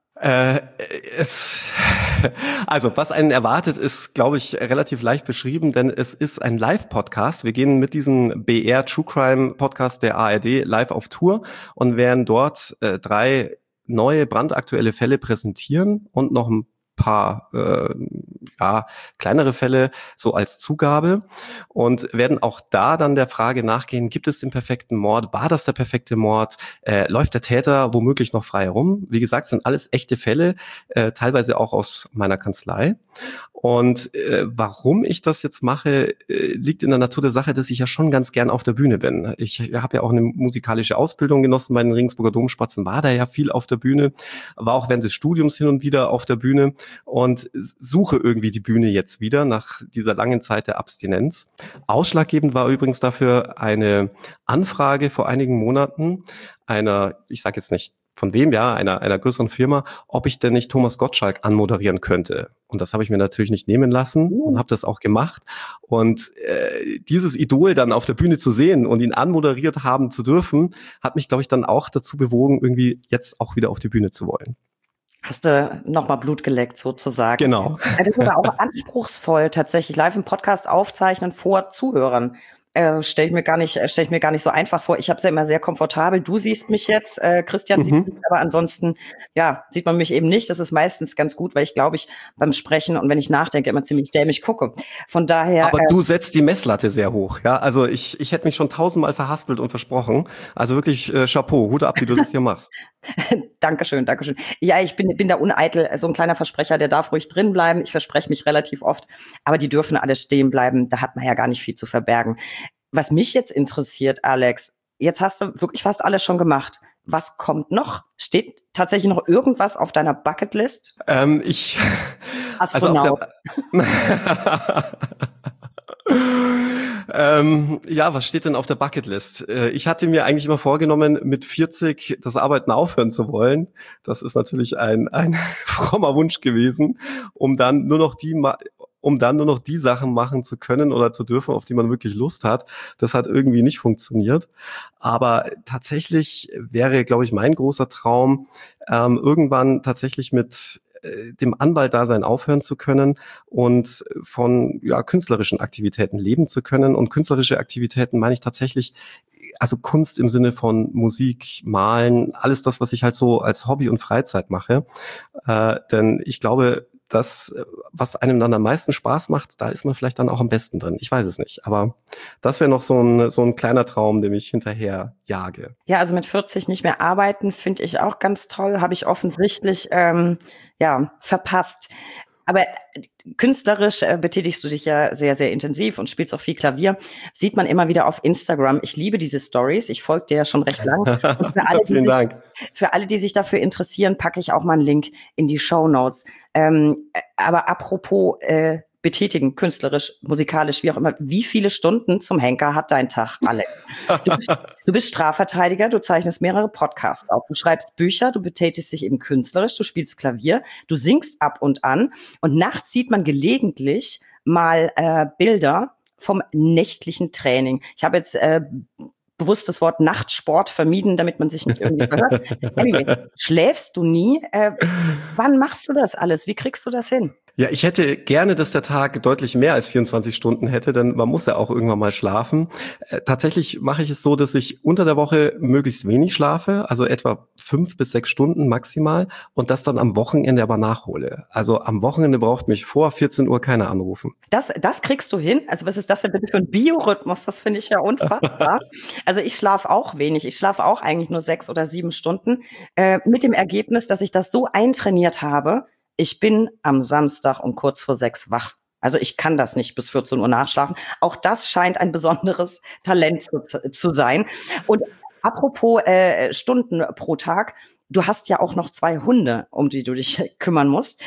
Also, was einen erwartet, ist, glaube ich, relativ leicht beschrieben, denn es ist ein Live-Podcast. Wir gehen mit diesem BR True Crime Podcast der ARD live auf Tour und werden dort 3 neue, brandaktuelle Fälle präsentieren und noch ein paar kleinere Fälle so als Zugabe und werden auch da dann der Frage nachgehen, gibt es den perfekten Mord? War das der perfekte Mord? Läuft der Täter womöglich noch frei herum? Wie gesagt, sind alles echte Fälle, teilweise auch aus meiner Kanzlei. Und warum ich das jetzt mache, liegt in der Natur der Sache, dass ich ja schon ganz gern auf der Bühne bin. Ich habe ja auch eine musikalische Ausbildung genossen bei den Regensburger Domspatzen, war da ja viel auf der Bühne, war auch während des Studiums hin und wieder auf der Bühne und suche irgendwie die Bühne jetzt wieder nach dieser langen Zeit der Abstinenz. Ausschlaggebend war übrigens dafür eine Anfrage vor einigen Monaten einer, ich sage jetzt nicht von wem, ja, einer größeren Firma, ob ich denn nicht Thomas Gottschalk anmoderieren könnte. Und das habe ich mir natürlich nicht nehmen lassen und habe das auch gemacht. Und dieses Idol dann auf der Bühne zu sehen und ihn anmoderiert haben zu dürfen, hat mich, glaube ich, dann auch dazu bewogen, irgendwie jetzt auch wieder auf die Bühne zu wollen. Hast du nochmal Blut geleckt, sozusagen. Genau. Das ist aber auch anspruchsvoll, tatsächlich live im Podcast aufzeichnen vor Zuhörern. Stelle ich mir gar nicht so einfach vor. Ich habe es ja immer sehr komfortabel. Du siehst mich jetzt, Christian sieht mich, aber ansonsten, ja, sieht man mich eben nicht. Das ist meistens ganz gut, weil ich, glaube ich, beim Sprechen und wenn ich nachdenke, immer ziemlich dämlich gucke. Von daher. Aber du setzt die Messlatte sehr hoch, ja. Also ich hätte mich schon 1000-mal verhaspelt und versprochen. Also wirklich Chapeau, Hut ab, wie du das hier machst. Dankeschön. Ja, ich bin da uneitel. So ein kleiner Versprecher, der darf ruhig drin bleiben. Ich verspreche mich relativ oft, aber die dürfen alle stehen bleiben. Da hat man ja gar nicht viel zu verbergen. Was mich jetzt interessiert, Alex, jetzt hast du wirklich fast alles schon gemacht. Was kommt noch? Steht tatsächlich noch irgendwas auf deiner Bucketlist? Astronaut. Ja, was steht denn auf der Bucketlist? Ich hatte mir eigentlich immer vorgenommen, mit 40 das Arbeiten aufhören zu wollen. Das ist natürlich ein frommer Wunsch gewesen, um dann nur noch die Sachen machen zu können oder zu dürfen, auf die man wirklich Lust hat. Das hat irgendwie nicht funktioniert. Aber tatsächlich wäre, glaube ich, mein großer Traum, irgendwann tatsächlich mit dem Anwaltdasein aufhören zu können und von künstlerischen Aktivitäten leben zu können. Und künstlerische Aktivitäten meine ich tatsächlich, also Kunst im Sinne von Musik, Malen, alles das, was ich halt so als Hobby und Freizeit mache. Denn ich glaube, das, was einem dann am meisten Spaß macht, da ist man vielleicht dann auch am besten drin. Ich weiß es nicht. Aber das wäre noch so ein kleiner Traum, dem ich hinterher jage. Ja, also mit 40 nicht mehr arbeiten, finde ich auch ganz toll. Habe ich offensichtlich verpasst. Aber künstlerisch betätigst du dich ja sehr, sehr intensiv und spielst auch viel Klavier. Sieht man immer wieder auf Instagram. Ich liebe diese Stories. Ich folge dir ja schon recht lang. Und Vielen Dank. für alle, die sich dafür interessieren, packe ich auch mal einen Link in die Shownotes. Aber apropos betätigen, künstlerisch, musikalisch, wie auch immer, wie viele Stunden zum Henker hat dein Tag, Alex? Du bist Strafverteidiger, du zeichnest mehrere Podcasts auf, du schreibst Bücher, du betätigst dich eben künstlerisch, du spielst Klavier, du singst ab und an und nachts sieht man gelegentlich mal Bilder vom nächtlichen Training. Ich habe jetzt bewusst das Wort Nachtsport vermieden, damit man sich nicht irgendwie verhört. Anyway, schläfst du nie? Wann machst du das alles? Wie kriegst du das hin? Ja, ich hätte gerne, dass der Tag deutlich mehr als 24 Stunden hätte, denn man muss ja auch irgendwann mal schlafen. Tatsächlich mache ich es so, dass ich unter der Woche möglichst wenig schlafe, also etwa 5 bis 6 Stunden maximal und das dann am Wochenende aber nachhole. Also am Wochenende braucht mich vor 14 Uhr keiner anrufen. Das kriegst du hin? Also was ist das denn bitte für ein Biorhythmus? Das finde ich ja unfassbar. Also ich schlafe auch wenig. Ich schlafe auch eigentlich nur 6 oder 7 Stunden mit dem Ergebnis, dass ich das so eintrainiert habe, ich bin am Samstag um kurz vor 6 wach. Also ich kann das nicht bis 14 Uhr nachschlafen. Auch das scheint ein besonderes Talent zu sein. Und apropos Stunden pro Tag, du hast ja auch noch 2 Hunde, um die du dich kümmern musst.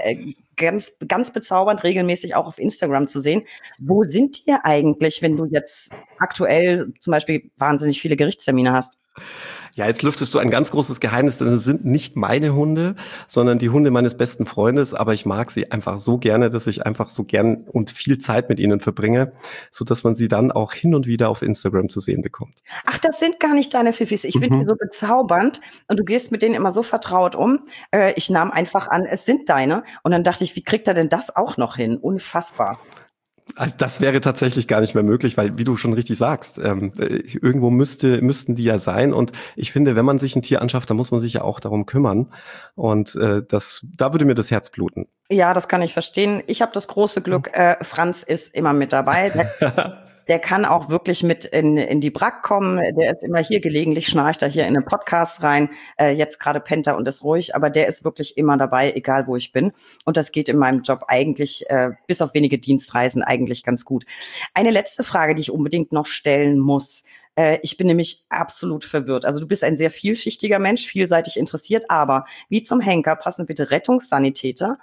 Ganz, ganz bezaubernd, regelmäßig auch auf Instagram zu sehen. Wo sind die eigentlich, wenn du jetzt aktuell zum Beispiel wahnsinnig viele Gerichtstermine hast? Ja, jetzt lüftest du ein ganz großes Geheimnis, denn es sind nicht meine Hunde, sondern die Hunde meines besten Freundes, aber ich mag sie einfach so gerne, dass ich einfach so gern und viel Zeit mit ihnen verbringe, so dass man sie dann auch hin und wieder auf Instagram zu sehen bekommt. Ach, das sind gar nicht deine Fiffis. Ich finde die so bezaubernd und du gehst mit denen immer so vertraut um. Ich nahm einfach an, es sind deine und dann dachte ich, wie kriegt er denn das auch noch hin? Unfassbar. Also das wäre tatsächlich gar nicht mehr möglich, weil, wie du schon richtig sagst, irgendwo müssten die ja sein. Und ich finde, wenn man sich ein Tier anschafft, dann muss man sich ja auch darum kümmern. Und da würde mir das Herz bluten. Ja, das kann ich verstehen. Ich habe das große Glück, Franz ist immer mit dabei. Der kann auch wirklich mit in die Brack kommen. Der ist immer hier, gelegentlich schnarcht er hier in den Podcast rein. Jetzt gerade pennt er und ist ruhig, aber der ist wirklich immer dabei, egal wo ich bin. Und das geht in meinem Job eigentlich, bis auf wenige Dienstreisen, eigentlich ganz gut. Eine letzte Frage, die ich unbedingt noch stellen muss. Ich bin nämlich absolut verwirrt. Also du bist ein sehr vielschichtiger Mensch, vielseitig interessiert, aber wie zum Henker passen bitte Rettungssanitäter,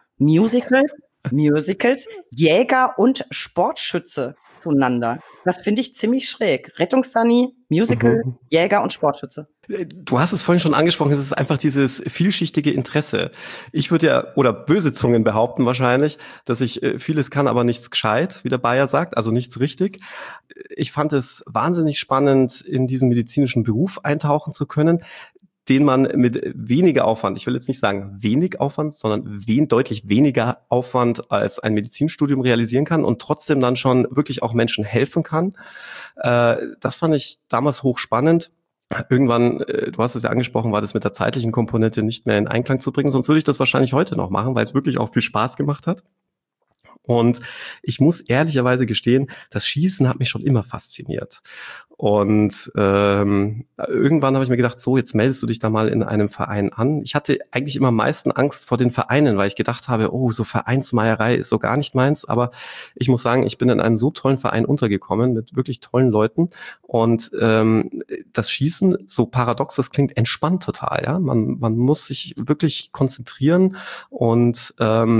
Musicals, Jäger und Sportschütze zueinander. Das finde ich ziemlich schräg. Rettungssani, Musical, Jäger und Sportschütze. Du hast es vorhin schon angesprochen, es ist einfach dieses vielschichtige Interesse. Ich würde ja, oder böse Zungen behaupten wahrscheinlich, dass ich vieles kann, aber nichts gescheit, wie der Bayer sagt, also nichts richtig. Ich fand es wahnsinnig spannend, in diesen medizinischen Beruf eintauchen zu können, den man mit weniger Aufwand, ich will jetzt nicht sagen wenig Aufwand, sondern deutlich weniger Aufwand als ein Medizinstudium realisieren kann und trotzdem dann schon wirklich auch Menschen helfen kann. Das fand ich damals hochspannend. Irgendwann, du hast es ja angesprochen, war das mit der zeitlichen Komponente nicht mehr in Einklang zu bringen, sonst würde ich das wahrscheinlich heute noch machen, weil es wirklich auch viel Spaß gemacht hat. Und ich muss ehrlicherweise gestehen, das Schießen hat mich schon immer fasziniert. Und irgendwann habe ich mir gedacht, so, jetzt meldest du dich da mal in einem Verein an. Ich hatte eigentlich immer am meisten Angst vor den Vereinen, weil ich gedacht habe, oh, so Vereinsmeierei ist so gar nicht meins. Aber ich muss sagen, ich bin in einem so tollen Verein untergekommen mit wirklich tollen Leuten. Und das Schießen, so paradox das klingt, entspannt total. Ja, man muss sich wirklich konzentrieren und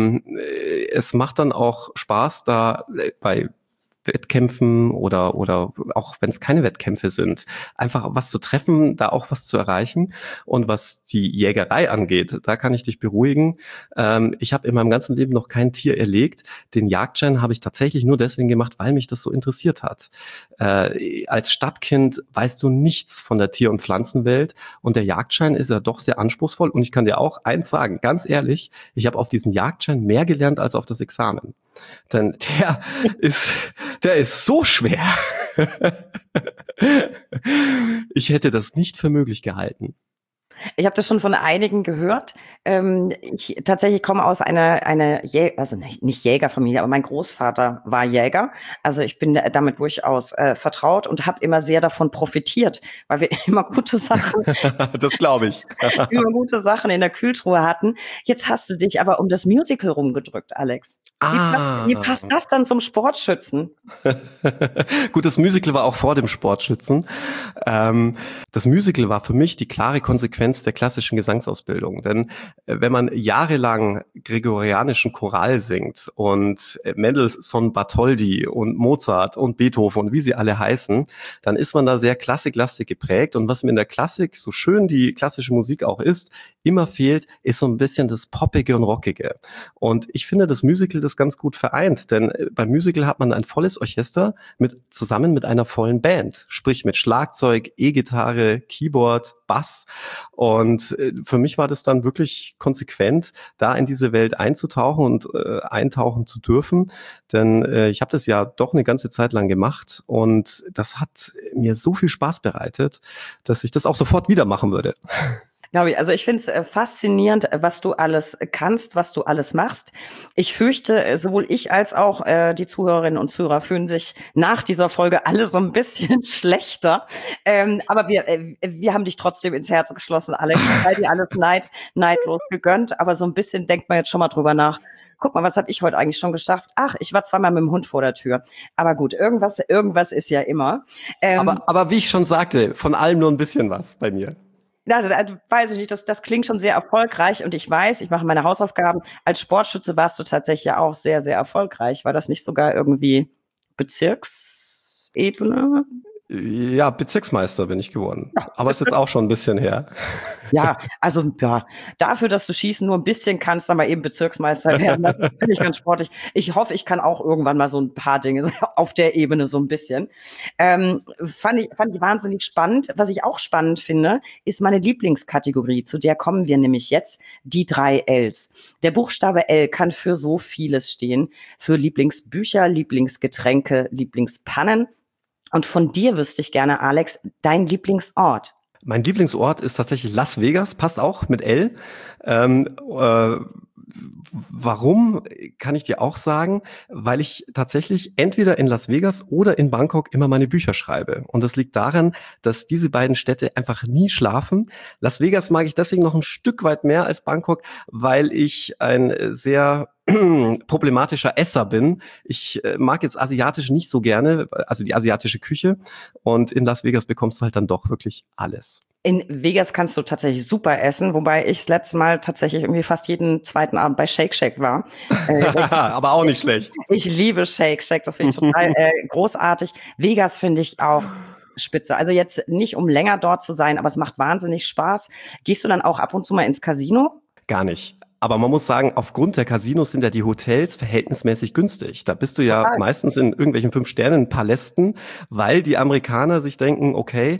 es macht dann auch Spaß, da bei Wettkämpfen oder auch wenn es keine Wettkämpfe sind, einfach was zu treffen, da auch was zu erreichen. Und was die Jägerei angeht, da kann ich dich beruhigen. Ich habe in meinem ganzen Leben noch kein Tier erlegt. Den Jagdschein habe ich tatsächlich nur deswegen gemacht, weil mich das so interessiert hat. Als Stadtkind weißt du nichts von der Tier- und Pflanzenwelt und der Jagdschein ist ja doch sehr anspruchsvoll. Und ich kann dir auch eins sagen, ganz ehrlich, ich habe auf diesen Jagdschein mehr gelernt als auf das Examen. Denn der ist so schwer. Ich hätte das nicht für möglich gehalten. Ich habe das schon von einigen gehört, Ich tatsächlich komme aus also nicht Jägerfamilie, aber mein Großvater war Jäger. Also ich bin damit durchaus vertraut und habe immer sehr davon profitiert, weil wir immer gute Sachen, Das glaube ich. immer gute Sachen in der Kühltruhe hatten. Jetzt hast du dich aber um das Musical rumgedrückt, Alex. Wie passt Ah, das dann zum Sportschützen? gut, das Musical war auch vor dem Sportschützen. Das Musical war für mich die klare Konsequenz der klassischen Gesangsausbildung. Denn wenn man jahrelang gregorianischen Choral singt und Mendelssohn, Bartholdy und Mozart und Beethoven und wie sie alle heißen, dann ist man da sehr klassiklastig geprägt. Und was mir in der Klassik, so schön die klassische Musik auch ist, immer fehlt, ist so ein bisschen das Poppige und Rockige. Und ich finde, das Musical das ganz gut vereint, denn beim Musical hat man ein volles Orchester zusammen mit einer vollen Band, sprich mit Schlagzeug, E-Gitarre, Keyboard, Bass. Und für mich war das dann wirklich konsequent, da in diese Welt einzutauchen und eintauchen zu dürfen, denn ich habe das ja doch eine ganze Zeit lang gemacht und das hat mir so viel Spaß bereitet, dass ich das auch sofort wieder machen würde. Glaube ich. Also ich finde es faszinierend, was du alles kannst, was du alles machst. Ich fürchte, sowohl ich als auch die Zuhörerinnen und Zuhörer fühlen sich nach dieser Folge alle so ein bisschen schlechter. Aber wir haben dich trotzdem ins Herz geschlossen, Alex, weil dir alles neidlos gegönnt. Aber so ein bisschen denkt man jetzt schon mal drüber nach. Guck mal, was habe ich heute eigentlich schon geschafft? Ach, ich war zweimal mit dem Hund vor der Tür. Aber gut, irgendwas ist ja immer. Aber wie ich schon sagte, von allem nur ein bisschen was bei mir. Ja, weiß ich nicht, das klingt schon sehr erfolgreich und ich weiß, ich mache meine Hausaufgaben. Als Sportschütze warst du tatsächlich ja auch sehr, sehr erfolgreich. War das nicht sogar irgendwie Bezirksebene? Ja, Bezirksmeister bin ich geworden. Ja, Aber ist jetzt auch schon ein bisschen her. ja, also ja, dafür, dass du Schießen nur ein bisschen kannst, dann mal eben Bezirksmeister werden, das finde ich ganz sportlich. Ich hoffe, ich kann auch irgendwann mal so ein paar Dinge auf der Ebene so ein bisschen. Fand ich wahnsinnig spannend. Was ich auch spannend finde, ist meine Lieblingskategorie, zu der kommen wir nämlich jetzt, die 3 Ls. Der Buchstabe L kann für so vieles stehen, für Lieblingsbücher, Lieblingsgetränke, Lieblingspannen. Und von dir wüsste ich gerne, Alex, dein Lieblingsort. Mein Lieblingsort ist tatsächlich Las Vegas, passt auch mit L. Warum, kann ich dir auch sagen, weil ich tatsächlich entweder in Las Vegas oder in Bangkok immer meine Bücher schreibe. Und das liegt daran, dass diese beiden Städte einfach nie schlafen. Las Vegas mag ich deswegen noch ein Stück weit mehr als Bangkok, weil ich ein sehr problematischer Esser bin. Ich mag jetzt asiatisch nicht so gerne, also die asiatische Küche. Und in Las Vegas bekommst du halt dann doch wirklich alles. In Vegas kannst du tatsächlich super essen, wobei ich das letzte Mal tatsächlich irgendwie fast jeden zweiten Abend bei Shake Shack war. Aber auch nicht schlecht. Ich liebe Shake Shack, das finde ich total großartig. Vegas finde ich auch spitze. Also jetzt nicht, um länger dort zu sein, aber es macht wahnsinnig Spaß. Gehst du dann auch ab und zu mal ins Casino? Gar nicht. Aber man muss sagen, aufgrund der Casinos sind ja die Hotels verhältnismäßig günstig. Da bist du ja Total. meistens in irgendwelchen 5-Sternen-Palästen, weil die Amerikaner sich denken, okay,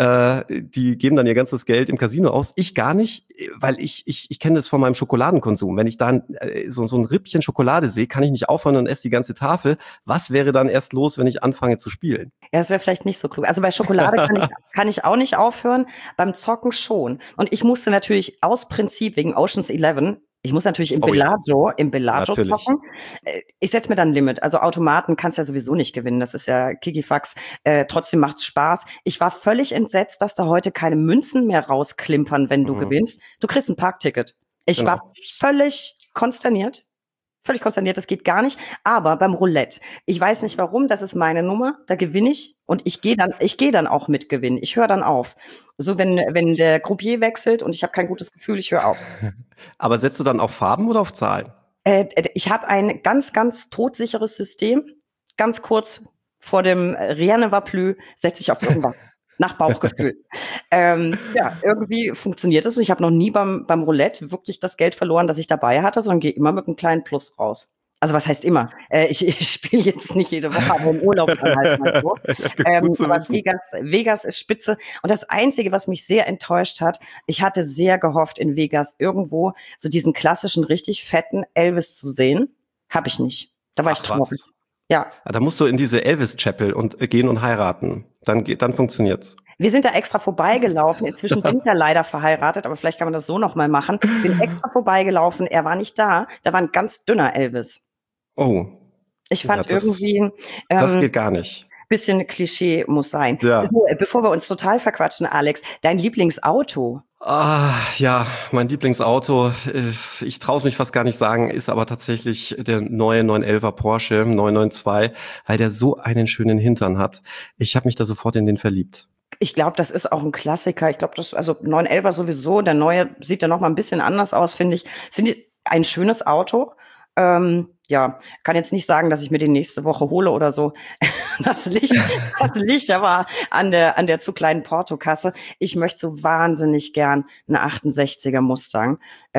die geben dann ihr ganzes Geld im Casino aus. Ich gar nicht, weil ich kenne das von meinem Schokoladenkonsum. Wenn ich dann so ein Rippchen Schokolade sehe, kann ich nicht aufhören und esse die ganze Tafel. Was wäre dann erst los, wenn ich anfange zu spielen? Ja, das wäre vielleicht nicht so klug. Also bei Schokolade kann ich auch nicht aufhören, beim Zocken schon. Und ich musste natürlich aus Prinzip wegen Ocean's 11, ich muss natürlich Oh ja, Im Bellagio natürlich. zocken. Ich setze mir dann ein Limit. Also Automaten kannst ja sowieso nicht gewinnen. Das ist ja Kikifax. Trotzdem macht's Spaß. Ich war völlig entsetzt, dass da heute keine Münzen mehr rausklimpern, wenn du gewinnst. Du kriegst ein Parkticket. Ich war Genau. völlig konsterniert. Völlig konsterniert, das geht gar nicht. Aber beim Roulette, ich weiß nicht warum, das ist meine Nummer, da gewinne ich und ich gehe dann auch mit gewinnen. Ich höre dann auf. So, wenn der Croupier wechselt und ich habe kein gutes Gefühl, ich höre auf. Aber setzt du dann auf Farben oder auf Zahlen? Ich habe ein ganz, ganz todsicheres System. Ganz kurz vor dem Rien ne va plus setze ich auf irgendwas. Nach Bauchgefühl. Ja, irgendwie funktioniert es. Ich habe noch nie beim Roulette wirklich das Geld verloren, das ich dabei hatte, sondern gehe immer mit einem kleinen Plus raus. Also was heißt immer? Ich spiele jetzt nicht jede Woche, aber im Urlaub dann halt mal so. Gut zu Aber wissen. Vegas ist spitze. Und das Einzige, was mich sehr enttäuscht hat, ich hatte sehr gehofft, in Vegas irgendwo so diesen klassischen, richtig fetten Elvis zu sehen. Habe ich nicht. Da war ich Ach traurig. was. Ja. Ja, da musst du in diese Elvis Chapel und gehen und heiraten. Dann funktioniert's. Wir sind da extra vorbeigelaufen. Inzwischen bin ich ja leider verheiratet, aber vielleicht kann man das so nochmal machen. Bin extra vorbeigelaufen, er war nicht da. Da war ein ganz dünner Elvis. Oh. Ich fand Ja, irgendwie... das geht gar nicht. Bisschen Klischee muss sein. Ja. So, bevor wir uns total verquatschen, Alex, dein Lieblingsauto? Ja, mein Lieblingsauto ist, ich traue es mich fast gar nicht sagen, ist aber tatsächlich der neue 911er Porsche 992, weil der so einen schönen Hintern hat. Ich habe mich da sofort in den verliebt. Ich glaube, das ist auch ein Klassiker. Ich glaube, also 911er sowieso, der neue sieht ja noch mal ein bisschen anders aus, finde ich. Finde ich ein schönes Auto. Ja, kann jetzt nicht sagen, dass ich mir den nächste Woche hole oder so. Das liegt aber an der zu kleinen Portokasse. Ich möchte so wahnsinnig gern einen 68er Mustang.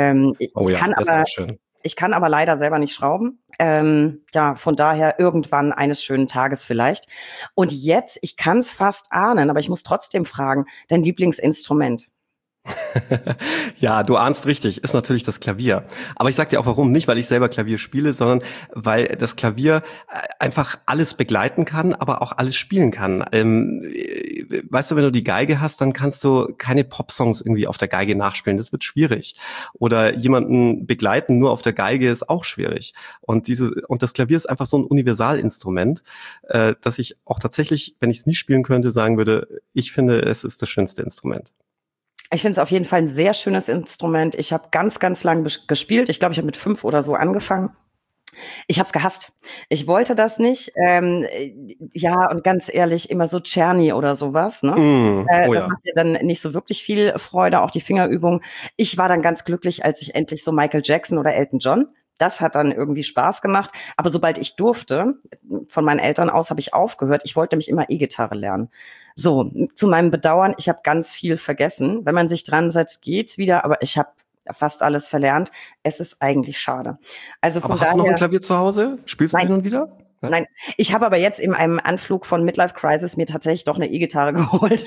Ich kann aber leider selber nicht schrauben. Ja, von daher irgendwann eines schönen Tages vielleicht. Und jetzt, ich kann es fast ahnen, aber ich muss trotzdem fragen, dein Lieblingsinstrument? Ja, du ahnst richtig, ist natürlich das Klavier. Aber ich sag dir auch warum, nicht weil ich selber Klavier spiele, sondern weil das Klavier einfach alles begleiten kann, aber auch alles spielen kann. Weißt du, wenn du die Geige hast, dann kannst du keine Popsongs irgendwie auf der Geige nachspielen, das wird schwierig. Oder jemanden begleiten nur auf der Geige ist auch schwierig. Und das Klavier ist einfach so ein Universalinstrument, dass ich auch tatsächlich, wenn ich es nie spielen könnte, sagen würde, ich finde, es ist das schönste Instrument. Ich finde es auf jeden Fall ein sehr schönes Instrument. Ich habe ganz, ganz lang gespielt. Ich glaube, ich habe mit 5 oder so angefangen. Ich habe es gehasst. Ich wollte das nicht. Ja, und ganz ehrlich, immer so Czerny oder sowas. Ne? Das macht dir dann nicht so wirklich viel Freude, auch die Fingerübung. Ich war dann ganz glücklich, als ich endlich so Michael Jackson oder Elton John. Das hat dann irgendwie Spaß gemacht. Aber sobald ich durfte, von meinen Eltern aus habe ich aufgehört. Ich wollte nämlich immer E-Gitarre lernen. So, zu meinem Bedauern, ich habe ganz viel vergessen. Wenn man sich dran setzt, geht's wieder, aber ich habe fast alles verlernt. Es ist eigentlich schade. Also von aber hast du noch ein Klavier zu Hause? Spielst du hin und wieder? Ja. Nein, ich habe aber jetzt in einem Anflug von Midlife Crisis mir tatsächlich doch eine E-Gitarre geholt.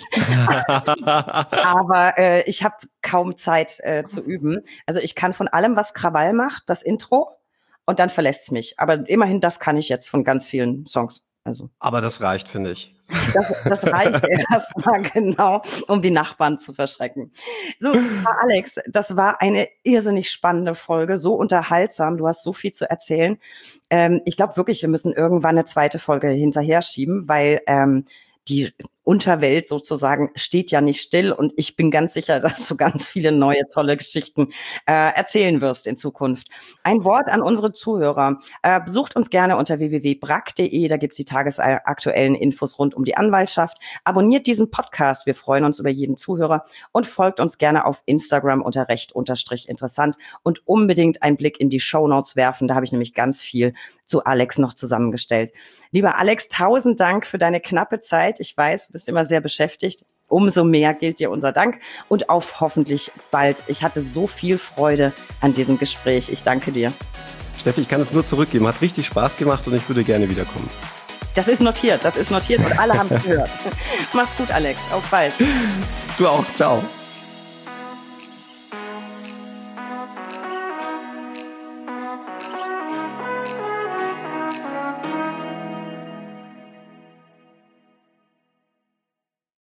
Aber ich habe kaum Zeit zu üben. Also ich kann von allem, was Krawall macht, das Intro, und dann verlässt es mich. Aber immerhin, das kann ich jetzt von ganz vielen Songs. Also. Aber das reicht, finde ich. Das reicht erstmal genau, um die Nachbarn zu verschrecken. So, Alex, das war eine irrsinnig spannende Folge, so unterhaltsam. Du hast so viel zu erzählen. Ich glaube wirklich, wir müssen irgendwann eine zweite Folge hinterher schieben, weil die Unterwelt sozusagen steht ja nicht still und ich bin ganz sicher, dass du ganz viele neue, tolle Geschichten erzählen wirst in Zukunft. Ein Wort an unsere Zuhörer. Besucht uns gerne unter www.brack.de, da gibt's die tagesaktuellen Infos rund um die Anwaltschaft. Abonniert diesen Podcast, wir freuen uns über jeden Zuhörer und folgt uns gerne auf Instagram unter recht_interessant und unbedingt einen Blick in die Shownotes werfen, da habe ich nämlich ganz viel zu Alex noch zusammengestellt. Lieber Alex, 1000 Dank für deine knappe Zeit. Ich weiß, du bist immer sehr beschäftigt. Umso mehr gilt dir unser Dank und auf hoffentlich bald. Ich hatte so viel Freude an diesem Gespräch. Ich danke dir. Steffi, ich kann es nur zurückgeben. Hat richtig Spaß gemacht und ich würde gerne wiederkommen. Das ist notiert und alle haben gehört. Mach's gut, Alex. Auf bald. Du auch. Ciao.